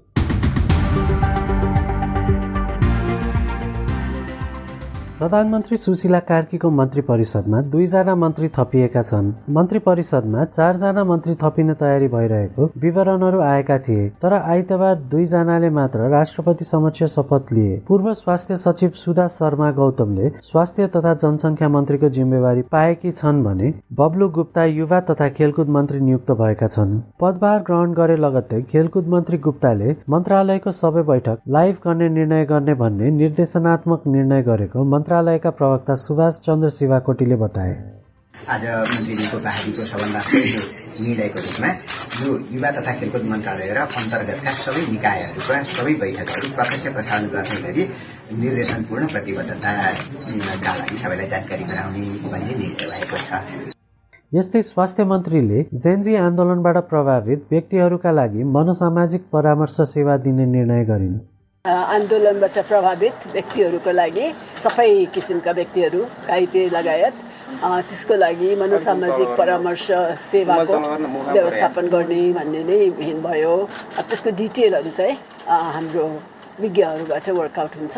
प्रधानमन्त्री सुशीला कार्कीको मन्त्री परिषदमा दुईजना मन्त्री थपिएका छन्। मन्त्री परिषदमा चारजना मन्त्री थपिने तयारी भइरहेको विवरणहरू आएका थिए, तर आइतबार दुईजनाले मात्र राष्ट्रपति समक्ष शपथ लिए। पूर्व स्वास्थ्य सचिव सुधा शर्मा गौतमले स्वास्थ्य तथा जनसङ्ख्या मन्त्रीको जिम्मेवारी पाएकी छन् भने बब्लु गुप्ता युवा तथा खेलकुद मन्त्री नियुक्त भएका छन्। पदभार ग्रहण गरे लगत्तै खेलकुद मन्त्री गुप्ताले मन्त्रालयको सबै बैठक लाइभ गर्ने निर्णय गर्ने भन्ने निर्देशनात्मक निर्णय गरेको मन्त्रालयका प्रवक्ता सुभाष चन्द्र शिवाकोटीले बताए। आज मन्त्रीज्यूको बाहिरीको सबभन्दा पहिलो निर्णयको रूपमा यो युवा तथा खेलकुद मन्त्रालय र अन्तर्गतका सबै निकायहरूका सबै बैठकहरू प्रत्यक्ष प्रसारण गर्ने गरी निर्देशनपूर्ण प्रतिबद्धताका लागि सबैलाई जानकारी गराउने भन्ने निर्णय भएको छ। यस्तै स्वास्थ्य मन्त्रीले जेनजी आन्दोलनबाट प्रभावित व्यक्तिहरूका लागि मनोसामाजिक परामर्श सेवा दिने निर्णय गरिन्। आन्दोलनबाट प्रभावित व्यक्तिहरूको लागि सबै किसिमका व्यक्तिहरू घाइते लगायत त्यसको लागि मनोसामाजिक परामर्श सेवाको व्यवस्थापन गर्ने भन्ने नै मेन भयो। त्यसको डिटेलहरू चाहिँ हाम्रो विज्ञहरूबाट वर्कआउट हुन्छ।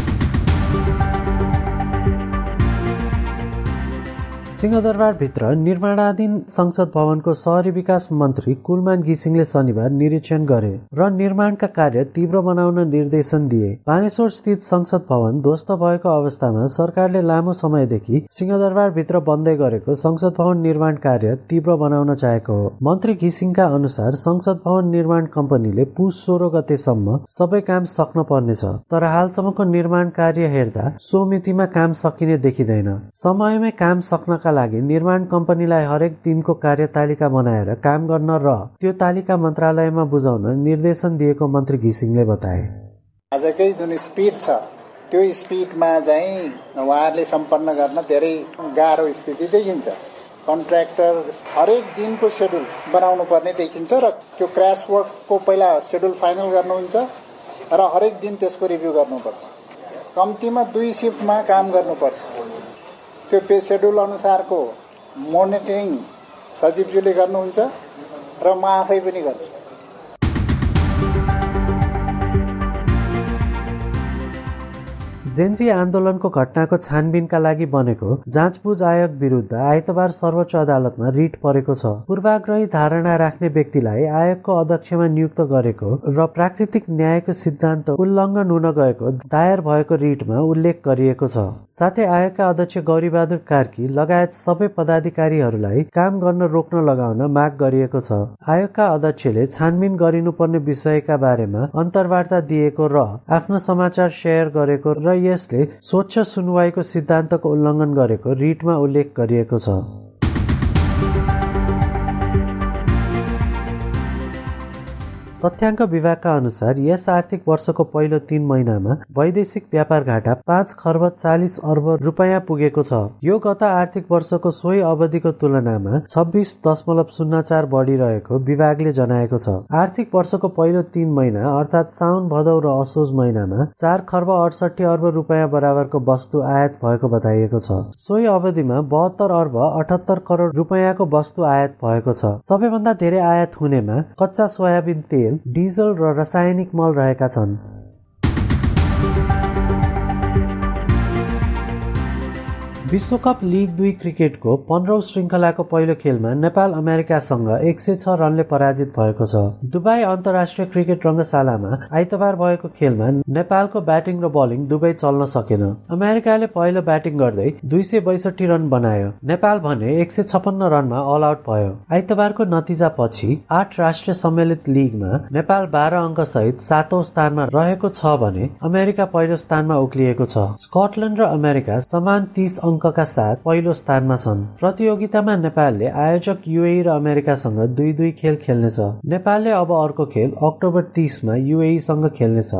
सिंहदरबारभित्र निर्माणाधीन संसद भवनको शहरी विकास मन्त्री कुलमान घिसिङले शनिबार निरीक्षण गरे र निर्माणका कार्य तीव्र बनाउन निर्देशन दिए। बानेश्वर स्थित संसद भवन ध्वस्त भएको अवस्थामा सरकारले लामो समयदेखि सिंहदरबारभित्र बन्दै गरेको संसद भवन निर्माण कार्य तीव्र बनाउन चाहेको हो। मन्त्री घिसिङका अनुसार संसद भवन निर्माण कम्पनीले पुस सोह्र गतेसम्म सबै काम सक्न पर्नेछ, तर हालसम्मको निर्माण कार्य हेर्दा सो मितिमा काम सकिने देखिँदैन। समयमै काम सक्न लागि निर्माण कम्पनीलाई हरेक दिनको कार्यतालिका बनाएर काम गर्न र त्यो तालिका मन्त्रालयमा बुझाउन निर्देशन दिएको मन्त्री घिसिङले बताए। आजकै जुन स्पिड छ त्यो स्पिडमा चाहिँ उहाँहरूले सम्पन्न गर्न धेरै गाह्रो स्थिति देखिन्छ। कन्ट्र्याक्टर हरेक दिनको सेड्युल बनाउनु पर्ने देखिन्छ र त्यो क्र्यास वर्कको पहिला सेड्युल फाइनल गर्नुहुन्छ र हरेक दिन त्यसको रिभ्यू गर्नुपर्छ। कम्तीमा दुई सिफ्टमा काम गर्नुपर्छ। त्यो पे सेड्युल अनुसारको मोनिटरिङ सचिवज्यूले गर्नुहुन्छ र म आफै पनि गर्छु। जेन्जी आन्दोलनको घटनाको छानबिनका लागि बनेको जाँचबुझ आयोग विरुद्ध आइतबार सर्वोच्च अदालतमा रिट परेको छ। पूर्वाग्रही धारणा राख्ने व्यक्तिलाई आयोगको अध्यक्षमा नियुक्त गरेको र प्राकृतिक न्यायको सिद्धान्त उल्लङ्घन हुन गएको दायर भएको रिटमा उल्लेख गरिएको छ। साथै आयोगका अध्यक्ष गौरीबहादुर कार्की लगायत सबै पदाधिकारीहरूलाई काम गर्न रोक्न लगाउन माग गरिएको छ। आयोगका अध्यक्षले छानबिन गरिनुपर्ने विषयका बारेमा अन्तर्वार्ता दिएको र आफ्नो समाचार सेयर गरेको र यसले स्वच्छ सुनवाईको सिद्धान्तको उल्लङ्घन गरेको रिटमा उल्लेख गरिएको छ। तथ्याङ्क विभागका अनुसार यस आर्थिक वर्षको पहिलो तीन महिनामा वैदेशिक व्यापार घाटा पाँच खर्ब चालिस अर्ब रुपियाँ पुगेको छ। यो गत आर्थिक वर्षको सोही अवधिको तुलनामा छब्बिस दशमलव शून्य चार बढिरहेको विभागले जनाएको छ। आर्थिक वर्षको पहिलो तीन महिना अर्थात् साउन भदौ र असोज महिनामा चार खर्ब अडसठी अर्ब रुपियाँ बराबरको वस्तु आयात भएको बताइएको छ। सोही अवधिमा बहत्तर अर्ब अठहत्तर करोड रुपियाँको वस्तु आयात भएको छ। सबैभन्दा धेरै आयात हुनेमा कच्चा सोयाबिन तेल, डिजल र रासायनिक मल रहेका छन्। विश्वकप लिग दुई क्रिकेटको पन्ध्रौं श्रृङ्खलाको पहिलो खेलमा नेपाल अमेरिकासँग एक सय छ रनले पराजित भएको छ। दुबई अन्तर्राष्ट्रिय क्रिकेट रङ्गशालामा आइतबार भएको खेलमा नेपालको ब्याटिङ र बलिङ दुवै चल्न सकेन। अमेरिकाले पहिलो ब्याटिङ गर्दै दुई सय बैसठी रन बनायो। नेपाल भने एक सय छपन्न रनमा अल आउट भयो। आइतबारको नतिजा पछि आठ राष्ट्रिय सम्मिलित लिगमा नेपाल बाह्र अङ्क सहित सातौं स्थानमा रहेको छ भने अमेरिका पहिलो स्थानमा उक्लिएको छ। स्कटल्याण्ड र अमेरिका समान तीस अङ्कका साथ पहिलो स्थानमा छन्। प्रतियोगितामा नेपालले आयोजक युएई र अमेरिकासँग दुई दुई खेल खेल्नेछ। नेपालले अब अर्को खेल अक्टोबर तीसमा युएई सँग खेल्नेछ।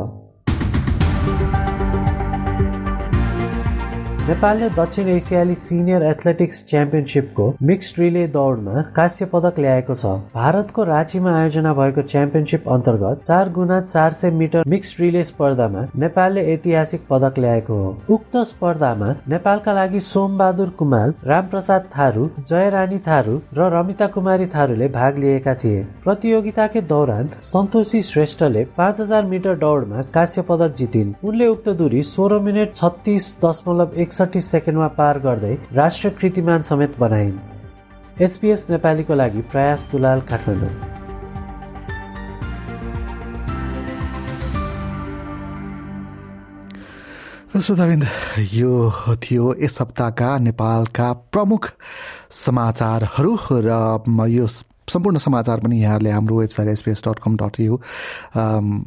नेपालले दक्षिण एसियाली सिनियर एथलेटिक्स च्याम्पियनशिपको मिक्स्ड रिले दौडमा कांस्य पदक ल्याएको छ। भारतको राँचीमा आयोजना भएको च्याम्पियनशिप अन्तर्गत चार गुना चार सय मिटर मिक्स्ड रिले स्पर्धामा नेपालले ऐतिहासिक पदक ल्याएको हो। उक्त स्पर्धामा नेपालका लागि सोमबहादुर कुमाल, रामप्रसाद थारू, जयरानी थारू र रमिता कुमारी थारूले भाग लिएका थिए। प्रतियोगिताकै दौरान सन्तोषी श्रेष्ठले पाँच हजार मिटर दौडमा कांस्य पदक जितिन्। उनले उक्त दूरी सोह्र मिनट छत्तीस दशमलव एकसठी सेकेन्डमा पार गर्दै राष्ट्रिय कीर्तिमान समेत बनाइन्। एसपीएस नेपालीको लागि प्रयास दुलाल, काठमाडौँ। श्रोताबिन्द, यो थियो यस सप्ताहका नेपालका प्रमुख समाचारहरू र यो सम्पूर्ण समाचार पनि यहाँहरूले हाम्रो website SBS dot com dot U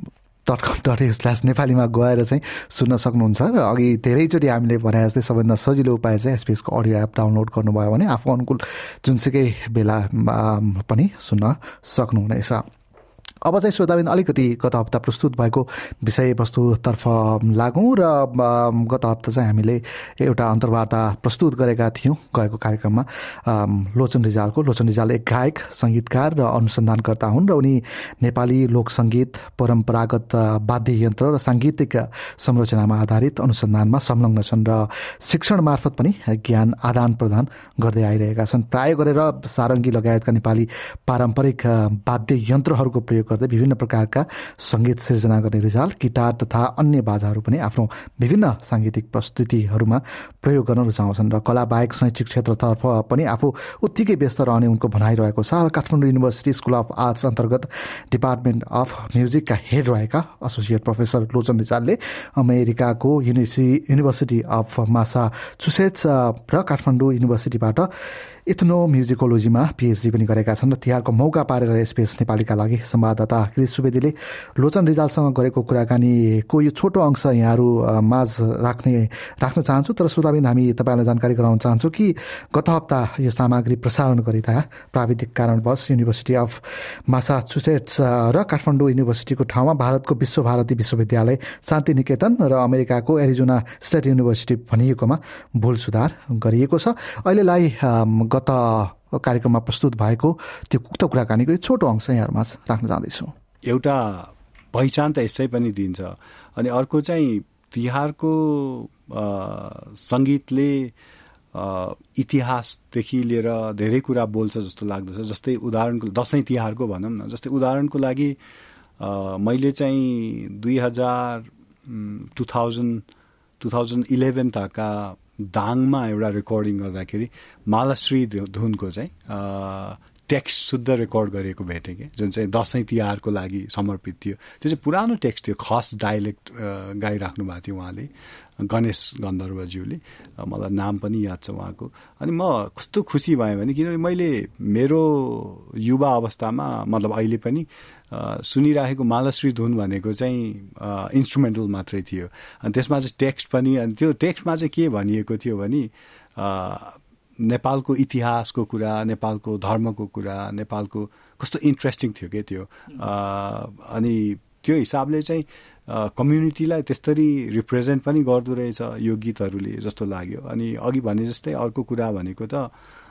dot com dot A slash नेपालीमा गएर चाहिँ सुन्न सक्नुहुन्छ र अघि धेरैचोटि हामीले भने जस्तै सबैभन्दा सजिलो उपाय चाहिँ एसपिएसको अडियो एप डाउनलोड गर्नुभयो भने आफू अनुकूल जुनसुकै बेला पनि सुन्न सक्नुहुनेछ। अब चाहिँ श्रोताबिन अलिकति गत हप्ता प्रस्तुत भएको विषयवस्तुतर्फ लागौँ र गत हप्ता चाहिँ हामीले एउटा अन्तर्वार्ता प्रस्तुत गरेका थियौँ गएको कार्यक्रममा लोचन रिजालको। लोचन रिजाल एक गायक, सङ्गीतकार र अनुसन्धानकर्ता हुन् र उनी नेपाली लोकसङ्गीत, परम्परागत वाद्य यन्त्र र साङ्गीतिक संरचनामा आधारित अनुसन्धानमा संलग्न छन् र शिक्षण मार्फत पनि ज्ञान आदान प्रदान गर्दै आइरहेका छन्। प्राय गरेर सारङ्गी लगायतका नेपाली पारम्परिक वाद्य यन्त्रहरूको प्रयोग गर्दै विभिन्न प्रकारका सङ्गीत सिर्जना गर्ने रिजाल गिटार तथा अन्य बाजाहरू पनि आफ्नो विभिन्न साङ्गीतिक प्रस्तुतिहरूमा प्रयोग गर्न रुचाउँछन् र कला बाहेक शैक्षिक क्षेत्रतर्फ पनि आफू उत्तिकै व्यस्त रहने उनको भनाइरहेको छ। Kathmandu university school of arts अन्तर्गत डिपार्टमेन्ट अफ म्युजिकका हेड रहेका एसोसिएट प्रोफेसर लोचन रिजालले अमेरिकाको युनिभर्सिटी अफ मासाचुसेट्स र काठमाडौँ युनिभर्सिटीबाट इथनो म्युजिकोलोजीमा पिएचडी पनि गरेका छन् र तिहारको मौका पारेर एसपिएस नेपालीका लागि संवाददाता क्रिस सुवेदीले लोचन रिजालसँग गरेको कुराकानीको यो छोटो अंश यहाँहरू माझ राख्ने राख्न चाहन्छु। तर श्रोताबिन हामी तपाईँलाई जानकारी गराउन चाहन्छौँ कि गत हप्ता यो सामग्री प्रसारण गरिँदा प्राविधिक कारणवश युनिभर्सिटी अफ मासाचुसेट्स र काठमाडौँ युनिभर्सिटीको ठाउँमा भारतको विश्वभारती विश्वविद्यालय शान्ति निकेतन र अमेरिकाको एरिजोना स्टेट युनिभर्सिटी भनिएकोमा भुल सुधार गरिएको छ। अहिलेलाई गत कार्यक्रममा प्रस्तुत भएको त्यो उक्त कुराकानीको छोटो अंश यहाँहरूमा राख्न चाहँदैछु। एउटा पहिचान त यसै पनि दिन्छ अनि अर्को चाहिँ तिहारको सङ्गीतले इतिहासदेखि लिएर धेरै कुरा बोल्छ जस्तो लाग्दछ। जस्तै उदाहरणको दसैँ तिहारको भनौँ न, जस्तै उदाहरणको लागि मैले चाहिँ दुई हजार two thousand two thousand eleven तका दाङमा एउटा रेकर्डिङ गर्दाखेरि मालाश्री धुनको चाहिँ टेक्स्ट शुद्ध रेकर्ड गरेको भेटेँ कि जुन चाहिँ दसैँ तिहारको लागि समर्पित थियो। त्यो चाहिँ पुरानो टेक्स्ट थियो, खस डाइलेक्ट गाइराख्नु भएको थियो उहाँले, गणेश गन्धर्वज्यूले, मलाई नाम पनि याद छ उहाँको। अनि म कस्तो खुसी भएँ भने किनभने मैले मेरो युवा अवस्थामा मतलब अहिले पनि सुनिराखेको मालाश्री धुन भनेको चाहिँ इन्स्ट्रुमेन्टल मात्रै थियो अनि त्यसमा चाहिँ टेक्स्ट पनि, अनि त्यो टेक्स्टमा चाहिँ के भनिएको थियो भने नेपालको इतिहासको कुरा, नेपालको धर्मको कुरा, नेपालको कस्तो इन्ट्रेस्टिङ थियो क्या त्यो। अनि त्यो हिसाबले चाहिँ कम्युनिटीलाई त्यसरी रिप्रेजेन्ट पनि गर्दो रहेछ यो गीतहरूले जस्तो लाग्यो। अनि अघि भने जस्तै अर्को कुरा भनेको त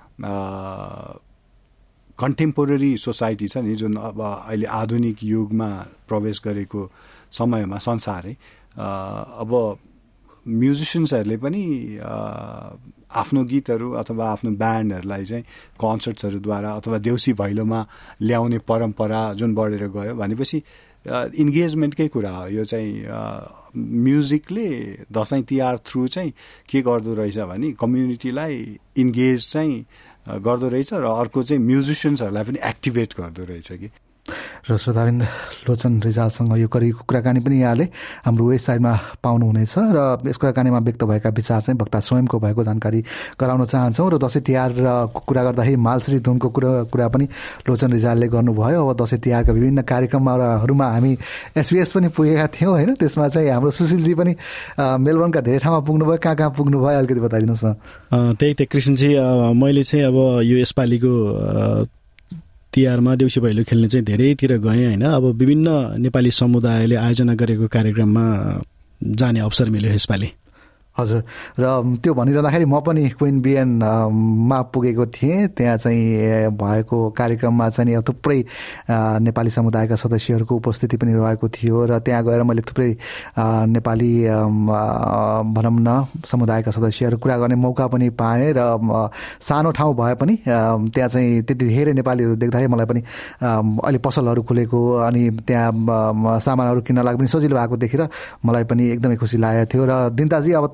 कन्टेम्पोरेरी सोसाइटी छ नि, जुन अब अहिले आधुनिक युगमा प्रवेश गरेको समयमा संसारै अब म्युजिसियन्सहरूले पनि आफ्नो गीतहरू अथवा आफ्नो ब्यान्डहरूलाई चाहिँ कन्सर्ट्सहरूद्वारा अथवा देउसी भैलोमा ल्याउने परम्परा जुन बढेर गयो भनेपछि इन्गेजमेन्टकै कुरा हो यो चाहिँ। म्युजिकले दसैँ तिहार थ्रु चाहिँ के गर्दो रहेछ भने कम्युनिटीलाई इन्गेज चाहिँ गर्दो रहेछ र अर्को चाहिँ म्युजिसियन्सहरूलाई पनि एक्टिभेट गर्दो रहेछ कि। र श्रोताबिन्द लोचन रिजालसँग यो गरिएको कुराकानी पनि यहाँले हाम्रो वेबसाइटमा पाउनुहुनेछ र यस कुराकानीमा व्यक्त भएका विचार चाहिँ वक्ता स्वयंको भएको जानकारी गराउन चाहन्छौँ। र दसैँ तिहारको कुरा गर्दाखेरि मालश्री धुनको कुरा कुरा पनि लोचन रिजालले गर्नुभयो। अब दसैँ तिहारका विभिन्न कार्यक्रमहरूमा हामी एसबिएस पनि पुगेका थियौँ होइन, त्यसमा चाहिँ हाम्रो सुशीलजी पनि मेलबर्नका धेरै ठाउँमा पुग्नुभयो, कहाँ कहाँ पुग्नुभयो अलिकति बताइदिनुहोस् न। त्यही त कृष्णजी, मैले चाहिँ अब यो यसपालिको तिहारमा देउसी भैलो खेल्ने चाहिँ धेरैतिर गएँ होइन। अब विभिन्न नेपाली समुदायले आयोजना गरेको कार्यक्रममा जाने अवसर मिल्यो यसपालि। हजुर, र त्यो भनिरहँदाखेरि म पनि क्विन बिएनमा पुगेको थिएँ। त्यहाँ चाहिँ भएको कार्यक्रममा चाहिँ थुप्रै नेपाली समुदायका सदस्यहरूको उपस्थिति पनि रहेको थियो र त्यहाँ गएर मैले थुप्रै नेपाली भनौँ न समुदायका सदस्यहरू कुरा गर्ने मौका पनि पाएँ। र सानो ठाउँ भए पनि त्यहाँ चाहिँ त्यति धेरै नेपालीहरू देख्दाखेरि मलाई पनि अहिले पसलहरू खुलेको अनि त्यहाँ सामानहरू किन्न लागि पनि सजिलो भएको देखेर मलाई पनि एकदमै खुसी लागेको थियो। र दिनताजी अब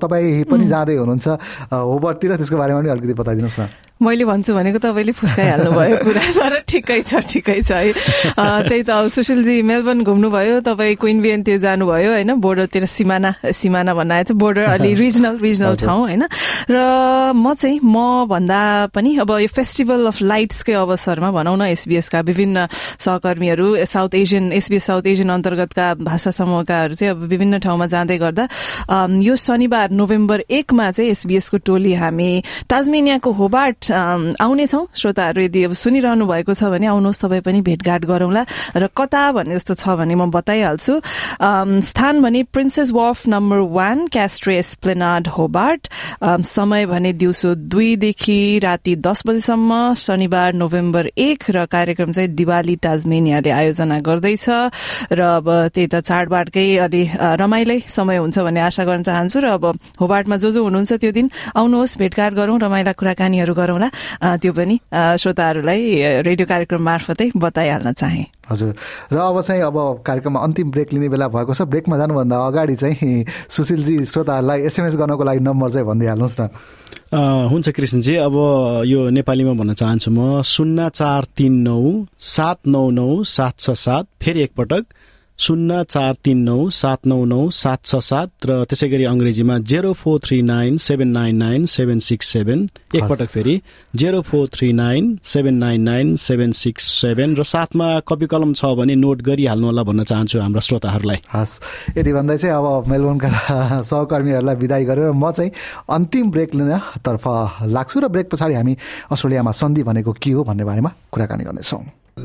तपाईँ पनि जाँदै हुनुहुन्छ होबर्टतिर, त्यसको बारेमा पनि अलिकति बताइदिनुहोस् न। मैले भन्छु भनेको तपाईँले फुस्काइहाल्नु भयो कुरा, तर ठिकै छ ठिकै छ है। त्यही त अब सुशीलजी मेलबर्न घुम्नुभयो, तपाईँ क्विन्सल्यान्डतिर जानुभयो होइन, बोर्डरतिर सिमाना सिमाना भन्न आएछ, बोर्डर अलि रिजनल रिजनल ठाउँ होइन। र म चाहिँ म भन्दा पनि अब यो फेस्टिभल अफ लाइट्सकै अवसरमा भनौँ न एसबीएसका विभिन्न सहकर्मीहरू, south Asian SBS south Asian अन्तर्गतका भाषा समूहकाहरू चाहिँ अब विभिन्न ठाउँमा जाँदै गर्दा यो शनिबार नोभेम्बर एकमा चाहिँ एसबीएसको टोली हामी टाजमेनियाको होबार्ट आउनेछौँ। श्रोताहरू यदि अब सुनिरहनु भएको छ भने आउनुहोस्, तपाईँ पनि भेटघाट गरौँला। र कता भन्ने जस्तो छ भने म बताइहाल्छु। स्थान भने princess wharf number one Castray Esplanade Hobart. समय भने दिउँसो दुईदेखि राति दस बजीसम्म, शनिबार नोभेम्बर एक। र कार्यक्रम चाहिँ दिवाली टाजमेनियाले आयोजना गर्दैछ। र अब त्यही त चाडबाडकै अलि रमाइलै समय हुन्छ भन्ने आशा गर्न चाहन्छु। र अब होबार्टमा जो जो हुनुहुन्छ त्यो दिन आउनुहोस्, भेटघाट गरौँ, रमाइला कुराकानीहरू गरौँला। त्यो पनि श्रोताहरूलाई रेडियो कार्यक्रम मार्फतै बताइहाल्न चाहे। हजुर, र अब चाहिँ अब कार्यक्रममा अन्तिम ब्रेक लिने बेला भएको छ। ब्रेकमा जानुभन्दा अगाडि चाहिँ सुशीलजी श्रोताहरूलाई एसएमएस गर्नको लागि नम्बर चाहिँ भनिदिइहाल्नुहोस् न। हुन्छ कृष्णजी, अब यो नेपालीमा भन्न चाहन्छु म शून्य चार तिन नौ सात नौ नौ सात छ सात, फेरि एकपटक शून्य चार तिन नौ सात नौ नौ सात छ सात, र त्यसै गरी अङ्ग्रेजीमा zero four three nine seven nine nine seven six seven, एकपटक फेरि zero four three nine seven nine nine seven six seven, र साथमा कपी कलम छ भने नोट गरिहाल्नु होला भन्न चाहन्छु हाम्रा श्रोताहरूलाई। हस्, यति भन्दै चाहिँ अब मेलबोर्नका सहकर्मीहरूलाई विदाई गरेर म चाहिँ अन्तिम ब्रेक लिनतर्फ लाग्छु। र ब्रेक पछाडि हामी अस्ट्रेलियामा सन्धि भनेको के हो भन्ने बारेमा कुराकानी गर्नेछौँ।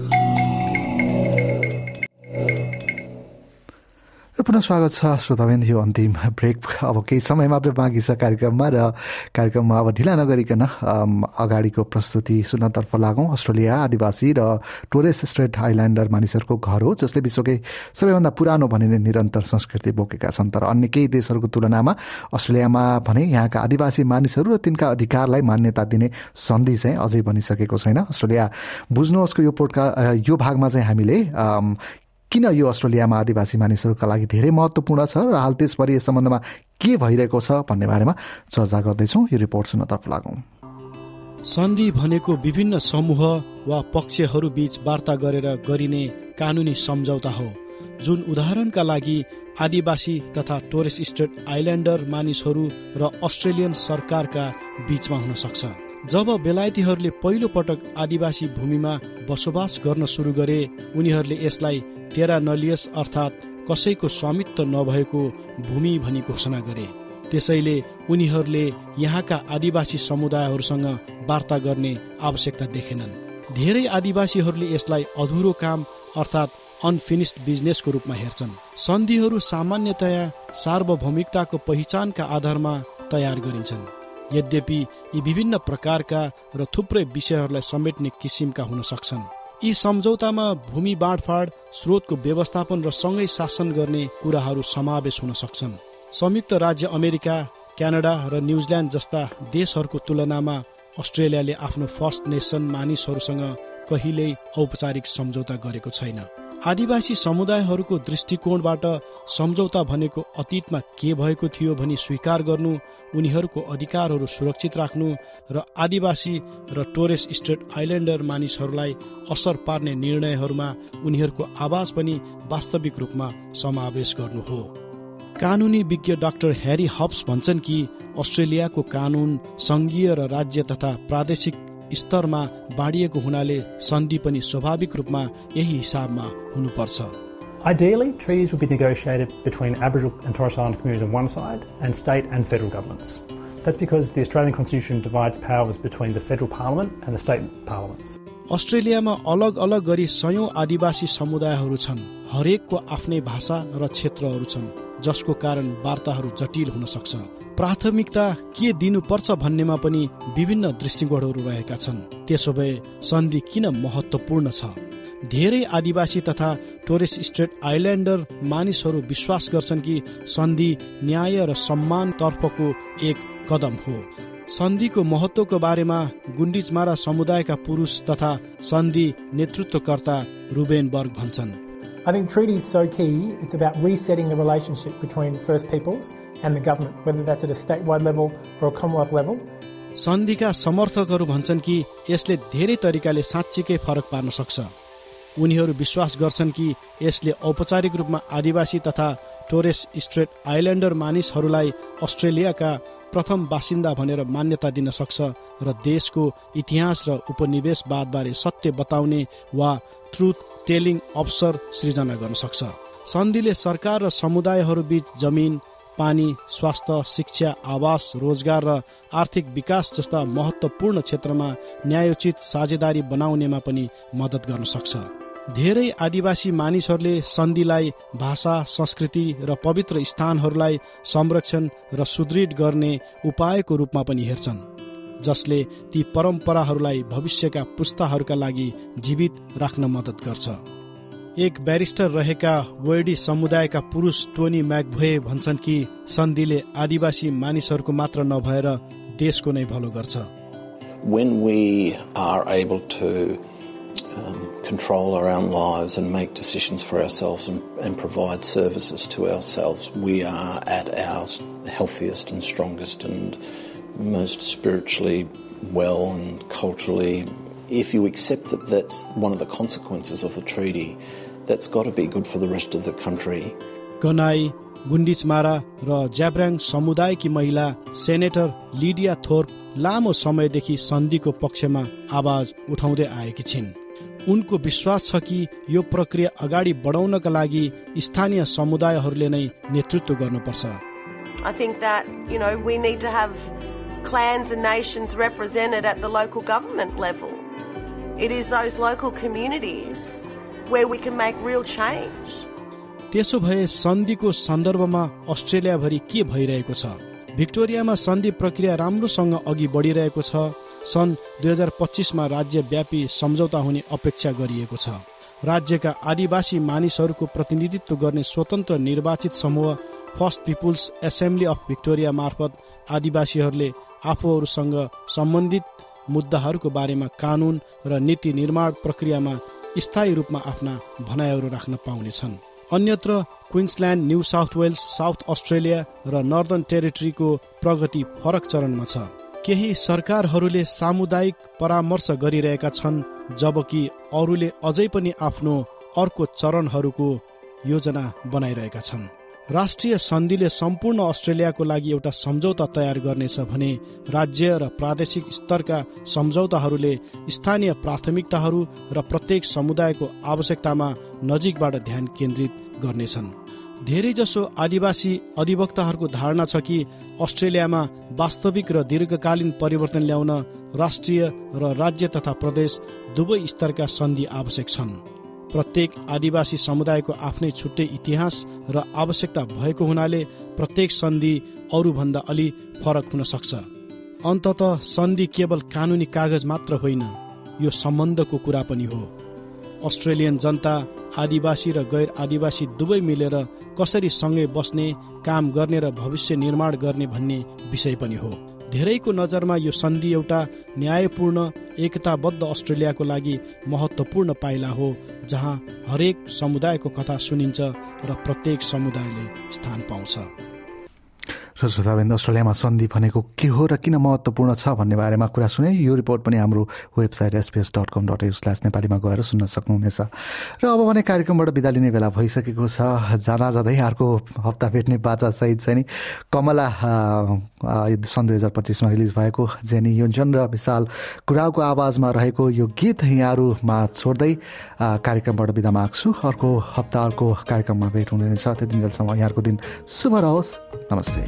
पुनः स्वागत छ श्रोताबिन्द, यो अन्तिम ब्रेक अब केही समय मात्र बाँकी छ कार्यक्रममा। र कार्यक्रममा अब ढिला नगरिकन अगाडिको प्रस्तुति सुन्नतर्फ लागौँ। अस्ट्रेलिया आदिवासी र टोरेस स्ट्रेट आइल्यान्डर मानिसहरूको घर हो, जसले विश्वकै सबैभन्दा पुरानो भनिने निरन्तर संस्कृति बोकेका छन्। तर अन्य केही देशहरूको तुलनामा अस्ट्रेलियामा भने यहाँका आदिवासी मानिसहरू र तिनका अधिकारलाई मान्यता दिने सन्धि चाहिँ अझै बनिसकेको छैन। अस्ट्रेलिया बुझ्नुहोस्को यो पोडका यो भागमा चाहिँ हामीले किन यो अस्ट्रेलियामा आदिवासी मानिसहरूका लागि धेरै महत्त्वपूर्ण छ र हाल त्यसपरि यस सम्बन्धमा के भइरहेको छ भन्ने बारेमा चर्चा गर्दैछौँ। यो रिपोर्ट सुन्नतर्फ लागौँ। सन्धि भनेको विभिन्न समूह वा पक्षहरू बीच वार्ता गरेर गरिने कानुनी सम्झौता हो, जुन उदाहरणका लागि आदिवासी तथा टोरेस स्ट्रेट आइल्यान्डर मानिसहरू र अस्ट्रेलियन सरकारका बीचमा हुन सक्छ। जब बेलायतीहरूले पहिलो पटक आदिवासी भूमिमा बसोबास गर्न सुरु गरे, उनीहरूले यसलाई टेरा नलियस अर्थात् कसैको स्वामित्व नभएको भूमि भनी घोषणा गरे। त्यसैले उनीहरूले यहाँका आदिवासी समुदायहरूसँग वार्ता गर्ने आवश्यकता देखेनन्। धेरै आदिवासीहरूले यसलाई अधुरो काम अर्थात् अनफिनिस्ड बिजनेसको रूपमा हेर्छन्। सन्धिहरू सामान्यतया सार्वभौमिकताको पहिचानका आधारमा तयार गरिन्छन्। यद्यपि यी विभिन्न प्रकारका र थुप्रै विषयहरूलाई समेट्ने किसिमका हुन सक्छन्। यी सम्झौतामा भूमि बाँडफाँड, स्रोतको व्यवस्थापन र सँगै शासन गर्ने कुराहरू समावेश हुन सक्छन्। संयुक्त राज्य अमेरिका, क्यानाडा र न्युजिल्यान्ड जस्ता देशहरूको तुलनामा अस्ट्रेलियाले आफ्नो फर्स्ट नेसन मानिसहरूसँग कहिल्यै औपचारिक सम्झौता गरेको छैन। आदिवासी समुदायहरूको दृष्टिकोणबाट सम्झौता भनेको अतीतमा के भएको थियो भनी स्वीकार गर्नु, उनीहरूको अधिकारहरू सुरक्षित राख्नु र आदिवासी र टोरेस स्ट्रेट आइल्यान्डर मानिसहरूलाई असर पार्ने निर्णयहरूमा उनीहरूको आवाज पनि वास्तविक रूपमा समावेश गर्नु हो। कानुनी विज्ञ डाक्टर ह्यारी हब्स भन्छन् कि अस्ट्रेलियाको कानुन संघीय र राज्य तथा प्रादेशिक स्तरमा बाँडिएको हुनाले सन्धि पनि स्वाभाविक रूपमा यही हिसाबमा हुनुपर्छ। Ideally, treaties would be negotiated between Aboriginal and Torres Strait Islander communities on one side and state and federal governments. That's because the Australian Constitution divides powers between the federal parliament and the state parliaments. अस्ट्रेलियामा अलग अलग गरी सयौं आदिवासी समुदायहरू छन्। हरेकको आफ्नै भाषा र क्षेत्रहरू छन्, जसको कारण वार्ताहरू जटिल हुन सक्छ। प्राथमिकता के दिनुपर्छ भन्नेमा पनि विभिन्न दृष्टिकोणहरू रहेका छन्। त्यसो भए सन्धि किन महत्त्वपूर्ण छ? धेरै आदिवासी तथा टोरेस स्ट्रेट आइल्यान्डर मानिसहरू विश्वास गर्छन् कि सन्धि न्याय र सम्मान तर्फको एक कदम हो। सन्धिको महत्त्वको बारेमा गुन्डिजमारा समुदायका पुरुष तथा सन्धि नेतृत्वकर्ता रुबेन बर्ग भन्छन्। I think treaty is so key. It's about resetting the relationship between First Peoples and the government, whether that's at a statewide level or a Commonwealth level. सन्धिका समर्थकहरू भन्छन् कि यसले धेरै तरिकाले साँच्चीकै फरक पार्न सक्छ। उनीहरू विश्वास गर्छन् कि यसले औपचारिक रूपमा आदिवासी तथा टोरेस स्ट्रेट आइल्यान्डर मानिसहरूलाई अस्ट्रेलियाका प्रथम बासिन्दा भनेर मान्यता दिन सक्छ र देशको इतिहास र उपनिवेशवादबारे सत्य बताउने वा ट्रुथ टेलिङ अवसर सृजना गर्न सक्छ। सन्धिले सरकार र समुदायहरू बीच जमिन, पानी, स्वास्थ्य, शिक्षा, आवास, रोजगार र आर्थिक विकास जस्ता महत्त्वपूर्ण क्षेत्रमा न्यायोचित साझेदारी बनाउनेमा पनि मद्दत गर्न सक्छ। धेरै आदिवासी मानिसहरूले सन्धिलाई भाषा, संस्कृति र पवित्र स्थानहरूलाई संरक्षण र सुदृढ गर्ने उपायको रूपमा पनि हेर्छन्, जसले ती परम्पराहरूलाई भविष्यका पुस्ताहरूका लागि जीवित राख्न मद्दत गर्छ। एक ब्यारिस्टर रहेका वेडी समुदायका पुरुष टोनी मैकभोए भन्छन् कि सन्धिले आदिवासी मानिसहरूको मात्र नभएर देशको नै भलो गर्छ। When we are able to um, control our own lives and make decisions for ourselves and, and provide services to ourselves, we are at our healthiest and strongest and most spiritually well and culturally. If you accept that that's one of the consequences of the treaty, that's got to be good for the rest of the country. Kanai, गुन्डिचमारा र ज्याब्राङ समुदायकी महिला senator Lydia Thorpe लामो समयदेखि सन्धिको पक्षमा आवाज उठाउँदै आएकी छिन्। उनको विश्वास छ कि यो प्रक्रिया अगाडि बढाउनका लागि स्थानीय समुदायहरूले नै नेतृत्व गर्नुपर्छ। I think that, you know, we need to have clans and nations represented at the local government level. It is those local communities where we can make real change. त्यसो भए सन्धिको सन्दर्भमा अस्ट्रेलियाभरि के भइरहेको छ? भिक्टोरियामा सन्धि प्रक्रिया राम्रोसँग अघि बढिरहेको छ। सन् दुई हजार पच्चीसमा राज्यव्यापी सम्झौता हुने अपेक्षा गरिएको छ। राज्यका आदिवासी मानिसहरूको प्रतिनिधित्व गर्ने स्वतन्त्र निर्वाचित समूह first peoples assembly of Victoria मार्फत आदिवासीहरूले आफूहरूसँग सम्बन्धित मुद्दाहरूको बारेमा कानुन र नीति निर्माण प्रक्रियामा स्थायी रूपमा आफ्ना भनाइहरू राख्न पाउनेछन्। अन्यत्र Queensland, new south Wales, south Australia र नर्दर्न टेरिटरीको प्रगति फरक चरणमा छ। केही सरकारहरूले सामुदायिक परामर्श गरिरहेका छन्, जबकि अरूले अझै पनि आफ्नो अर्को चरणहरूको योजना बनाइरहेका छन्। राष्ट्रिय सन्धिले सम्पूर्ण अस्ट्रेलियाको लागि एउटा सम्झौता तयार गर्नेछ भने राज्य र प्रादेशिक स्तरका सम्झौताहरूले स्थानीय प्राथमिकताहरू र प्रत्येक समुदायको आवश्यकतामा नजिकबाट ध्यान केन्द्रित गर्नेछन्। धेरैजसो आदिवासी अधिवक्ताहरूको धारणा छ कि अस्ट्रेलियामा वास्तविक र दीर्घकालीन परिवर्तन ल्याउन राष्ट्रिय र राज्य तथा प्रदेश दुवै स्तरका सन्धि आवश्यक छन्। प्रत्येक आदिवासी समुदायको आफ्नै छुट्टै इतिहास र आवश्यकता भएको हुनाले प्रत्येक सन्धि अरूभन्दा अलि फरक हुन सक्छ। अन्ततः सन्धि केवल कानुनी कागज मात्र होइन, यो सम्बन्धको कुरा पनि हो। अस्ट्रेलियन जनता, आदिवासी र गैर आदिवासी दुवै मिलेर कसरी सँगै बस्ने, काम गर्ने र भविष्य निर्माण गर्ने भन्ने विषय पनि हो। धेरैको नजरमा यो सन्धि एउटा न्यायपूर्ण एकताबद्ध अस्ट्रेलियाको लागि महत्त्वपूर्ण पाइला हो, जहाँ हरेक समुदायको कथा सुनिन्छ र प्रत्येक समुदायले स्थान पाउँछ। र श्रोतावृन्द, अस्ट्रेलियामा सन्धि भनेको के हो र किन महत्त्वपूर्ण छ भन्ने बारेमा कुरा सुने। यो रिपोर्ट पनि हाम्रो website SBS dot com dot A U slash नेपालीमा गएर सुन्न सक्नुहुनेछ। र अब भने कार्यक्रमबाट बिदा लिने बेला भइसकेको छ। जाँदा जाँदै अर्को हप्ता भेट्ने बाचा सहित चाहिँ नि कमला सन् दुई हजार पच्चिसमा रिलिज भएको जेनी योन्जन र विशाल कुराको आवाजमा रहेको यो गीत यहाँहरूमा छोड्दै कार्यक्रमबाट बिदा माग्छु। अर्को हप्ता अर्को कार्यक्रममा भेट हुने छ। त्यति बेलासम्म यहाँको दिन शुभ रहोस्। नमस्ते।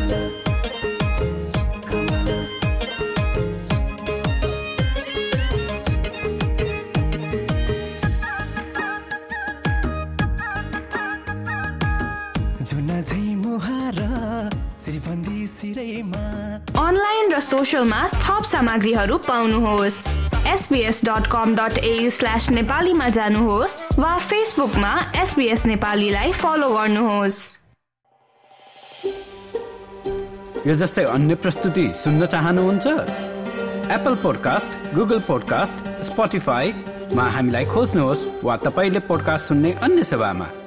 अनलाइन र सोशलमा थप सामग्रीहरू पाउनुहोस्। SBS dot com dot A U slash नेपालीमा जानुहोस् वा फेसबुकमा एसबीएस नेपालीलाई फलो गर्नुहोस्। यो जस्तै अन्य प्रस्तुति सुन्न चाहनुहुन्छ? Apple podcast, Google podcast, Spotify मा हामीलाई खोज्नुहोस् वा तपाईँले पोडकास्ट सुन्ने अन्य सेवामा।